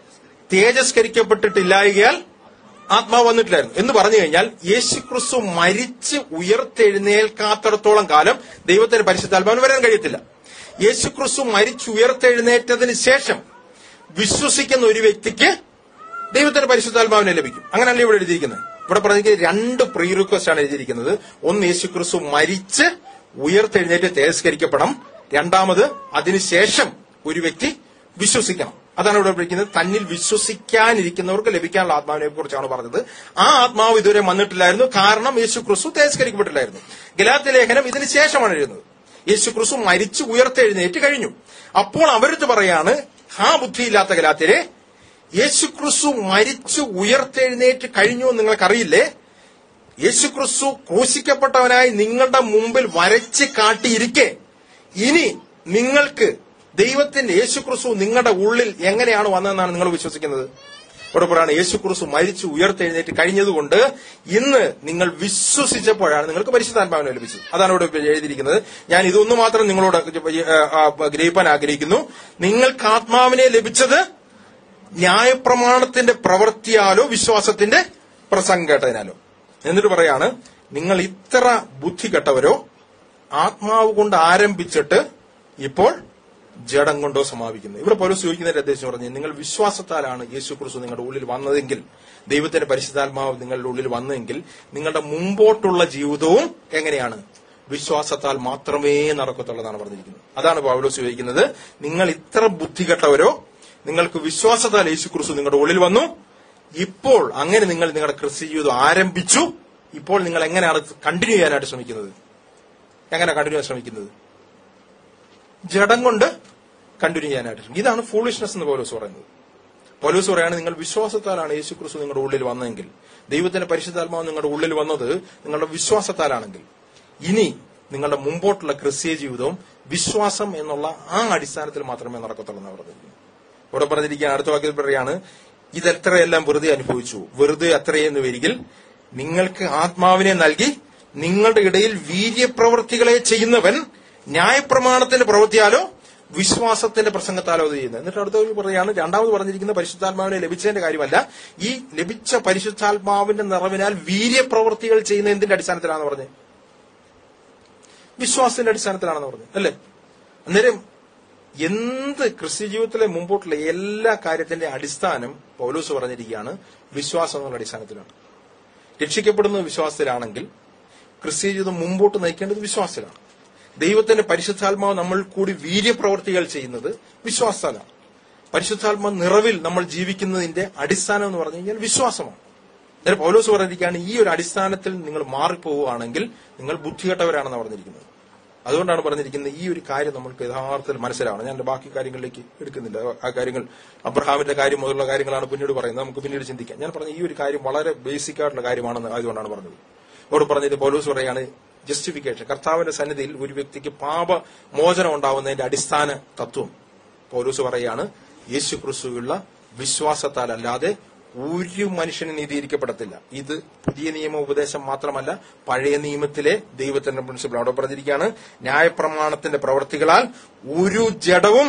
തേജസ്കരിക്കപ്പെട്ടിട്ടില്ലായകയാൽ ആത്മാവ് വന്നിട്ടില്ലായിരുന്നു എന്ന് പറഞ്ഞു കഴിഞ്ഞാൽ, യേശുക്രിസ്തു മരിച്ച് ഉയർത്തെഴുന്നേൽക്കാത്തിടത്തോളം കാലം ദൈവത്തിന്റെ പരിശുദ്ധാത്മാവിന് വരാൻ കഴിയത്തില്ല. യേശുക്രിസ്തു മരിച്ച് ഉയർത്തെഴുന്നേറ്റതിന് ശേഷം വിശ്വസിക്കുന്ന ഒരു വ്യക്തിക്ക് ദൈവത്തിന്റെ പരിശുദ്ധാത്മാവിനെ ലഭിക്കും. അങ്ങനെയല്ലേ ഇവിടെ എഴുതിയിരിക്കുന്നത്? ഇവിടെ പറഞ്ഞിരിക്കുന്നത് രണ്ട് പ്രീ റിക്വസ്റ്റ് ആണ് എഴുതിയിരിക്കുന്നത്. ഒന്ന്, യേശുക്രിസ്തു മരിച്ച് ഉയർത്തെഴുന്നേറ്റ് തേജസ്കരിക്കപ്പെടണം. രണ്ടാമത്, അതിനുശേഷം ഒരു വ്യക്തി വിശ്വസിക്കണം. അതാണ് ഇവിടെ വിളിക്കുന്നത്. തന്നിൽ വിശ്വസിക്കാനിരിക്കുന്നവർക്ക് ലഭിക്കാനുള്ള ആത്മാവിനെ കുറിച്ചാണ് പറഞ്ഞത്. ആ ആത്മാവ് ഇതുവരെ വന്നിട്ടില്ലായിരുന്നു, കാരണം യേശുക്രിസ്തു തേജസ്കരിക്കപ്പെട്ടില്ലായിരുന്നു. ഗലാത്യ ലേഖനം ഇതിന് ശേഷമാണ് എഴുതുന്നത്. യേശുക്രിസ്തു മരിച്ച് ഉയർത്തെഴുന്നേറ്റ് കഴിഞ്ഞു. അപ്പോൾ അവരുടെ പറയാണ്, ആ ബുദ്ധിയില്ലാത്ത ഗലാത്യരെ, യേശുക്രിസ്തു മരിച്ചു ഉയർത്തെഴുന്നേറ്റ് കഴിഞ്ഞു എന്ന് നിങ്ങൾക്കറിയില്ലേ? യേശുക്രിസ്തു ക്രൂശിക്കപ്പെട്ടവനായി നിങ്ങളുടെ മുമ്പിൽ വരച്ച് കാട്ടിയിരിക്കെ ഇനി നിങ്ങൾക്ക് ദൈവത്തിന്റെ യേശുക്രിസ്തു നിങ്ങളുടെ ഉള്ളിൽ എങ്ങനെയാണ് വന്നതെന്നാണ് നിങ്ങൾ വിശ്വസിക്കുന്നത്? ഇവിടെ പറയാണ്, യേശുക്രിസ്തു മരിച്ചു ഉയർത്തെഴുന്നേറ്റ് കഴിഞ്ഞതുകൊണ്ട് ഇന്ന് നിങ്ങൾ വിശ്വസിച്ചപ്പോഴാണ് നിങ്ങൾക്ക് പരിശുദ്ധാത്മാവിനെ ലഭിച്ചത്. അതാണ് ഇവിടെ എഴുതിയിരിക്കുന്നത്. ഞാൻ ഇതൊന്നു മാത്രം നിങ്ങളോട് ഗ്രഹിപ്പാൻ ആഗ്രഹിക്കുന്നു. നിങ്ങൾക്ക് ആത്മാവിനെ ലഭിച്ചത് ന്യായപ്രമാണത്തിന്റെ പ്രവൃത്തിയാലോ വിശ്വാസത്തിന്റെ പ്രസംഗം കേട്ടതിനാലോ. എന്നിട്ട് പറയാണ്, നിങ്ങൾ ഇത്ര ബുദ്ധി കെട്ടവരോ, ആത്മാവ് കൊണ്ട് ആരംഭിച്ചിട്ട് ഇപ്പോൾ ജഡം കൊണ്ടോ സമാപിക്കുന്നു. ഇവിടെ പൗലോസ് ചോദിക്കുന്നതിന്റെ ഉദ്ദേശം പറഞ്ഞു, നിങ്ങൾ വിശ്വാസത്താലാണ് യേശുക്രിസ്തു നിങ്ങളുടെ ഉള്ളിൽ വന്നതെങ്കിൽ, ദൈവത്തിന്റെ പരിശുദ്ധാത്മാവ് നിങ്ങളുടെ ഉള്ളിൽ വന്നെങ്കിൽ, നിങ്ങളുടെ മുമ്പോട്ടുള്ള ജീവിതവും എങ്ങനെയാണ്? വിശ്വാസത്താൽ മാത്രമേ നടക്കത്തുള്ളതാണ് പറഞ്ഞിരിക്കുന്നത്. അതാണ് പൗലോസ് ചോദിക്കുന്നത്. നിങ്ങൾ ഇത്ര ബുദ്ധി കെട്ടവരോ, നിങ്ങൾക്ക് വിശ്വാസത്താൽ യേശുക്രിസ്തു നിങ്ങളുടെ ഉള്ളിൽ വന്നു, ഇപ്പോൾ അങ്ങനെ നിങ്ങൾ നിങ്ങളുടെ ക്രിസ്ത്യ ജീവിതം ആരംഭിച്ചു. ഇപ്പോൾ നിങ്ങൾ എങ്ങനെയാണ് കണ്ടിന്യൂ ചെയ്യാനായിട്ട് ശ്രമിക്കുന്നത്? എങ്ങനെ കണ്ടിന്യൂ ചെയ്യാൻ ശ്രമിക്കുന്നത്? ജഡം കൊണ്ട് കണ്ടിന്യൂ ചെയ്യാനായിട്ട്. ഇതാണ് ഫൂളിഷ്നെസ് എന്ന് പൗലോസ് പറയുന്നത്. പൗലോസ് പറയാണ്, നിങ്ങൾ വിശ്വാസത്താലാണ് യേശുക്രിസ്തു നിങ്ങളുടെ ഉള്ളിൽ വന്നതെങ്കിൽ, ദൈവത്തിന്റെ പരിശുദ്ധാത്മാവ് നിങ്ങളുടെ ഉള്ളിൽ വന്നത് നിങ്ങളുടെ വിശ്വാസത്താലാണെങ്കിൽ, ഇനി നിങ്ങളുടെ മുമ്പോട്ടുള്ള ക്രിസ്തീയ ജീവിതവും വിശ്വാസം എന്നുള്ള ആ അടിസ്ഥാനത്തിൽ മാത്രമേ നടക്കത്തുള്ളൂ എന്ന് പറഞ്ഞിരിക്കുന്നു. ഇവിടെ പറഞ്ഞിരിക്കുക അടുത്ത വാക്യത്തിൽ പറയാണ്, ഇതെത്രയെല്ലാം വെറുതെ അനുഭവിച്ചു. വെറുതെ അത്രയെന്ന് വരികിൽ നിങ്ങൾക്ക് ആത്മാവിനെ നൽകി നിങ്ങളുടെ ഇടയിൽ വീര്യപ്രവൃത്തികളെ ചെയ്യുന്നവൻ ന്യായപ്രമാണത്തിന്റെ പ്രവൃത്തിയാലോ വിശ്വാസത്തിന്റെ പ്രസംഗത്താലോ അത് ചെയ്യുന്നത്. എന്നിട്ട് അടുത്ത പറയാണ്, രണ്ടാമത് പറഞ്ഞിരിക്കുന്ന പരിശുദ്ധാത്മാവിനെ ലഭിച്ചതിന്റെ കാര്യമല്ല, ഈ ലഭിച്ച പരിശുദ്ധാത്മാവിന്റെ നിറവിനാൽ വീര്യപ്രവൃത്തികൾ ചെയ്യുന്ന എന്തിന്റെ അടിസ്ഥാനത്തിലാണെന്ന് പറഞ്ഞത്? വിശ്വാസത്തിന്റെ അടിസ്ഥാനത്തിലാണെന്ന് പറഞ്ഞു അല്ലേ? അന്നേരം എന്ത് ക്രിസ്ത്യ ജീവിതത്തിലെ മുമ്പോട്ടുള്ള എല്ലാ കാര്യത്തിന്റെ അടിസ്ഥാനം പൗലോസ് പറഞ്ഞിരിക്കുകയാണ് വിശ്വാസം എന്നുള്ള അടിസ്ഥാനത്തിലാണ്. രക്ഷിക്കപ്പെടുന്നത് വിശ്വാസത്തിലാണെങ്കിൽ ക്രിസ്ത്യ ജീവിതം മുമ്പോട്ട് നയിക്കേണ്ടത് വിശ്വാസത്തിലാണ്. ദൈവത്തിന്റെ പരിശുദ്ധാത്മാവ് നമ്മൾ കൂടി വീര്യപ്രവൃത്തികൾ ചെയ്യുന്നത് വിശ്വാസത്തിലാണ്. പരിശുദ്ധാത്മാവ് നിറവിൽ നമ്മൾ ജീവിക്കുന്നതിന്റെ അടിസ്ഥാനം എന്ന് പറഞ്ഞു കഴിഞ്ഞാൽ വിശ്വാസമാണ്. അന്നേരം പൗലോസ് പറഞ്ഞിരിക്കുകയാണ്, ഈ ഒരു അടിസ്ഥാനത്തിൽ നിങ്ങൾ മാറിപ്പോവുകയാണെങ്കിൽ നിങ്ങൾ ബുദ്ധികെട്ടവരാണെന്ന് പറഞ്ഞിരിക്കുന്നത്. അതുകൊണ്ടാണ് പറഞ്ഞിരിക്കുന്നത് ഈ ഒരു കാര്യം നമ്മൾക്ക് യഥാർത്ഥത്തിൽ മനസ്സിലാവണം. ഞാൻ ബാക്കി കാര്യങ്ങളിലേക്ക് എടുക്കുന്നില്ല. ആ കാര്യങ്ങൾ അബ്രഹാമിന്റെ കാര്യം മുതലുള്ള കാര്യങ്ങളാണ് പിന്നീട് പറയുന്നത്, നമുക്ക് പിന്നീട് ചിന്തിക്കാം. ഞാൻ പറഞ്ഞ ഈ ഒരു കാര്യം വളരെ ബേസിക് ആയിട്ടുള്ള കാര്യമാണെന്ന് ആയതുകൊണ്ടാണ് പറഞ്ഞത്. അവിടെ പറഞ്ഞത് പൗലോസ് പറയാണ് ജസ്റ്റിഫിക്കേഷൻ, കർത്താവിന്റെ സന്നിധിയിൽ ഒരു വ്യക്തിക്ക് പാപമോചനം ഉണ്ടാവുന്നതിന്റെ അടിസ്ഥാന തത്വം പൗലോസ് പറയാണ് യേശു ക്രിസ്തുവിലുള്ള വിശ്വാസത്താൽ അല്ലാതെ ഒരു മനുഷ്യന് നീതീകരിക്കപ്പെടത്തില്ല. ഇത് പുതിയ നിയമ ഉപദേശം മാത്രമല്ല, പഴയ നിയമത്തിലെ ദൈവത്തിന്റെ പ്രിൻസിപ്പിൾ. അവിടെ പറഞ്ഞിരിക്കുകയാണ്, ന്യായപ്രമാണത്തിന്റെ പ്രവൃത്തികളാൽ ഒരു ജഡവും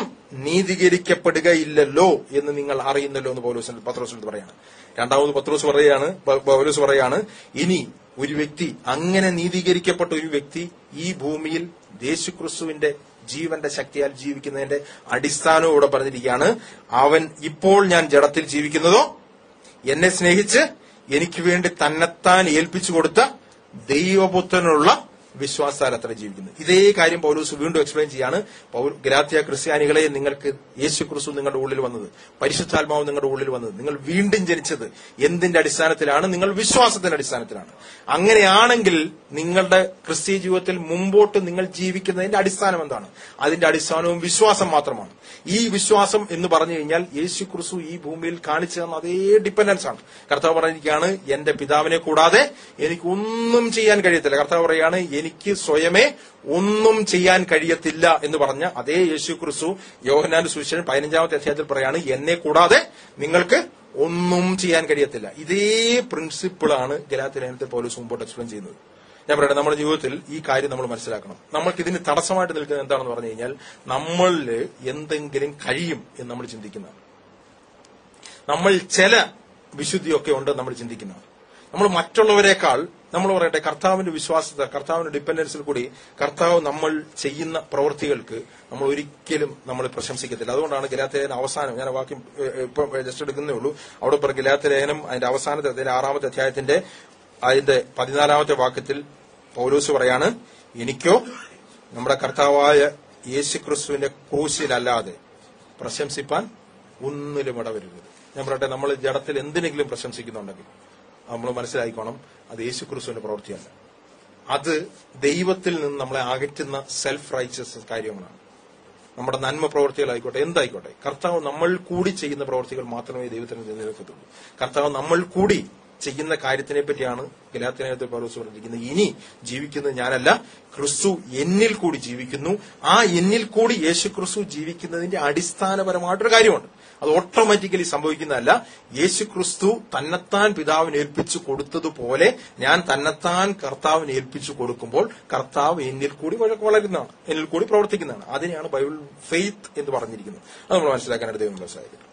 നീതീകരിക്കപ്പെടുകയില്ലല്ലോ എന്ന് നിങ്ങൾ അറിയുന്നല്ലോ എന്ന് പൗലോസ് പത്രോസ് പറയാണ്. രണ്ടാമത് പത്രോസ് പറയാണ് പൗലോസ് പറയാണ് ഇനി ഒരു വ്യക്തി അങ്ങനെ നീതീകരിക്കപ്പെട്ട ഒരു വ്യക്തി ഈ ഭൂമിയിൽ യേശുക്രിസ്തുവിന്റെ ജീവന്റെ ശക്തിയാൽ ജീവിക്കുന്നതിന്റെ അടിസ്ഥാനവും ഇവിടെ പറഞ്ഞിരിക്കുകയാണ്. അവൻ ഇപ്പോൾ ഞാൻ ജഡത്തിൽ ജീവിക്കുന്നതോ എന്നെ സ്നേഹിച്ച് എനിക്ക് വേണ്ടി തന്നെത്താൻ ഏൽപ്പിച്ചു കൊടുത്ത ദൈവപുത്രനുള്ള വിശ്വാസത്താൽ അത്ര ജീവിക്കുന്നത്. ഇതേ കാര്യം പൗലോസ് വീണ്ടും എക്സ്പ്ലെയിൻ ചെയ്യാണ്. ഗലാത്യ ക്രിസ്ത്യാനികളെ, നിങ്ങൾക്ക് യേശു ക്രിസ്തു നിങ്ങളുടെ ഉള്ളിൽ വന്നത്, പരിശുദ്ധാത്മാവ് നിങ്ങളുടെ ഉള്ളിൽ വന്നത്, നിങ്ങൾ വീണ്ടും ജനിച്ചത് എന്തിന്റെ അടിസ്ഥാനത്തിലാണ്? നിങ്ങൾ വിശ്വാസത്തിന്റെ അടിസ്ഥാനത്തിലാണ്. അങ്ങനെയാണെങ്കിൽ നിങ്ങളുടെ ക്രിസ്തീയ ജീവിതത്തിൽ മുമ്പോട്ട് നിങ്ങൾ ജീവിക്കുന്നതിന്റെ അടിസ്ഥാനം എന്താണ്? അതിന്റെ അടിസ്ഥാനവും വിശ്വാസം മാത്രമാണ്. ഈ വിശ്വാസം എന്ന് പറഞ്ഞു കഴിഞ്ഞാൽ യേശു ക്രിസ്തു ഈ ഭൂമിയിൽ കാണിച്ചു തന്ന അതേ ഡിപ്പെൻഡൻസ് ആണ്. കർത്താവ് പറഞ്ഞിരിക്കുകയാണ്, എന്റെ പിതാവിനെ കൂടാതെ എനിക്കൊന്നും ചെയ്യാൻ കഴിയത്തില്ല. കർത്താവ് പറയാണ്, എനിക്ക് സ്വയമേ ഒന്നും ചെയ്യാൻ കഴിയത്തില്ല എന്ന് പറഞ്ഞ അതേ യേശു ക്രിസ്തു യോഹന്നാന്റെ സുവിശേഷം പതിനഞ്ചാമത്തെ അധ്യായത്തിൽ പറയാണ്, എന്നെ കൂടാതെ നിങ്ങൾക്ക് ഒന്നും ചെയ്യാൻ കഴിയത്തില്ല. ഇതേ പ്രിൻസിപ്പിളാണ് ഗലാത്യ ലേഖനത്തിൽ പൗലോസ് മുമ്പോട്ട് എക്സ്പ്ലെയിൻ ചെയ്യുന്നത്. ഞാൻ പറയട്ടെ, നമ്മുടെ ജീവിതത്തിൽ ഈ കാര്യം നമ്മൾ മനസ്സിലാക്കണം. നമ്മൾക്ക് ഇതിന് തടസ്സമായിട്ട് നിൽക്കുന്നത് എന്താണെന്ന് പറഞ്ഞു കഴിഞ്ഞാൽ നമ്മളിൽ എന്തെങ്കിലും കഴിയും എന്ന് നമ്മൾ ചിന്തിക്കുന്നതാണ്. നമ്മൾ ചില വിശുദ്ധിയൊക്കെ ഉണ്ട് നമ്മൾ ചിന്തിക്കുന്നതാണ്. നമ്മൾ മറ്റുള്ളവരെക്കാൾ നമ്മൾ പറയട്ടെ കർത്താവിന്റെ വിശ്വാസത്തെ, കർത്താവിന്റെ ഡിപ്പെൻഡൻസിൽ കൂടി കർത്താവ് നമ്മൾ ചെയ്യുന്ന പ്രവൃത്തികൾക്ക് നമ്മൾ ഒരിക്കലും നമ്മൾ പ്രശംസിക്കത്തില്ല. അതുകൊണ്ടാണ് ഗലാത്യ ലേഖനം അവസാനം, ഞാൻ വാക്യം ഇപ്പൊ ജസ്റ്റ് എടുക്കുന്നേ ഉള്ളൂ, അവിടെ പറ ഗലാത്യ ലേഖനം അതിന്റെ അവസാനത്തെ അതിന്റെ ആറാമത്തെ അധ്യായത്തിന്റെ അതിന്റെ പതിനാലാമത്തെ വാക്യത്തിൽ പൗലോസ് പറയാണ്, എനിക്കോ നമ്മുടെ കർത്താവായ യേശുക്രിസ്തുവിന്റെ ക്രൂശിലല്ലാതെ പ്രശംസിപ്പാൻ ഒന്നിലും ഇടവരരുത്. ഞാൻ പറയട്ടെ, നമ്മൾ ജഡത്തിൽ എന്തിനെങ്കിലും പ്രശംസിക്കുന്നുണ്ടെങ്കിൽ നമ്മൾ മനസ്സിലായിക്കോണം, അത് യേശുക്രിസ്തുവിന്റെ പ്രവൃത്തിയല്ല. അത് ദൈവത്തിൽ നിന്ന് നമ്മളെ അകറ്റുന്ന സെൽഫ് റൈച്ചസ് കാര്യങ്ങളാണ്. നമ്മുടെ നന്മ പ്രവൃത്തികളായിക്കോട്ടെ, എന്തായിക്കോട്ടെ, കർത്താവ് നമ്മൾ കൂടി ചെയ്യുന്ന പ്രവൃത്തികൾ മാത്രമേ ദൈവത്തിന് നിലനിൽക്കത്തുള്ളൂ. കർത്താവ് നമ്മൾ കൂടി ചെയ്യുന്ന കാര്യത്തിനെ പറ്റിയാണ് ഗലാത്യ ലേഖനത്തിൽ പൗലോസ് പറഞ്ഞിരിക്കുന്നത്. ഇനി ജീവിക്കുന്നത് ഞാനല്ല, ക്രിസ്തു എന്നിൽ കൂടി ജീവിക്കുന്നു. ആ എന്നിൽ കൂടി യേശു ക്രിസ്തു ജീവിക്കുന്നതിന്റെ അടിസ്ഥാനപരമായിട്ടൊരു കാര്യമുണ്ട്. അത് ഓട്ടോമാറ്റിക്കലി സംഭവിക്കുന്നതല്ല. യേശു ക്രിസ്തു തന്നെത്താൻ പിതാവിന് ഏൽപ്പിച്ചു കൊടുത്തതുപോലെ ഞാൻ തന്നെത്താൻ കർത്താവിന് ഏൽപ്പിച്ചു കൊടുക്കുമ്പോൾ കർത്താവ് എന്നിൽ കൂടി വളരുന്നതാണ്, എന്നിൽ കൂടി പ്രവർത്തിക്കുന്നതാണ്. അതിനെയാണ് ബൈബിൾ ഫെയ്ത്ത് എന്ന് പറഞ്ഞിരിക്കുന്നത്. അത് നമ്മൾ മനസ്സിലാക്കാനായിട്ട് ദൈവം മനസ്സിലാക്കി.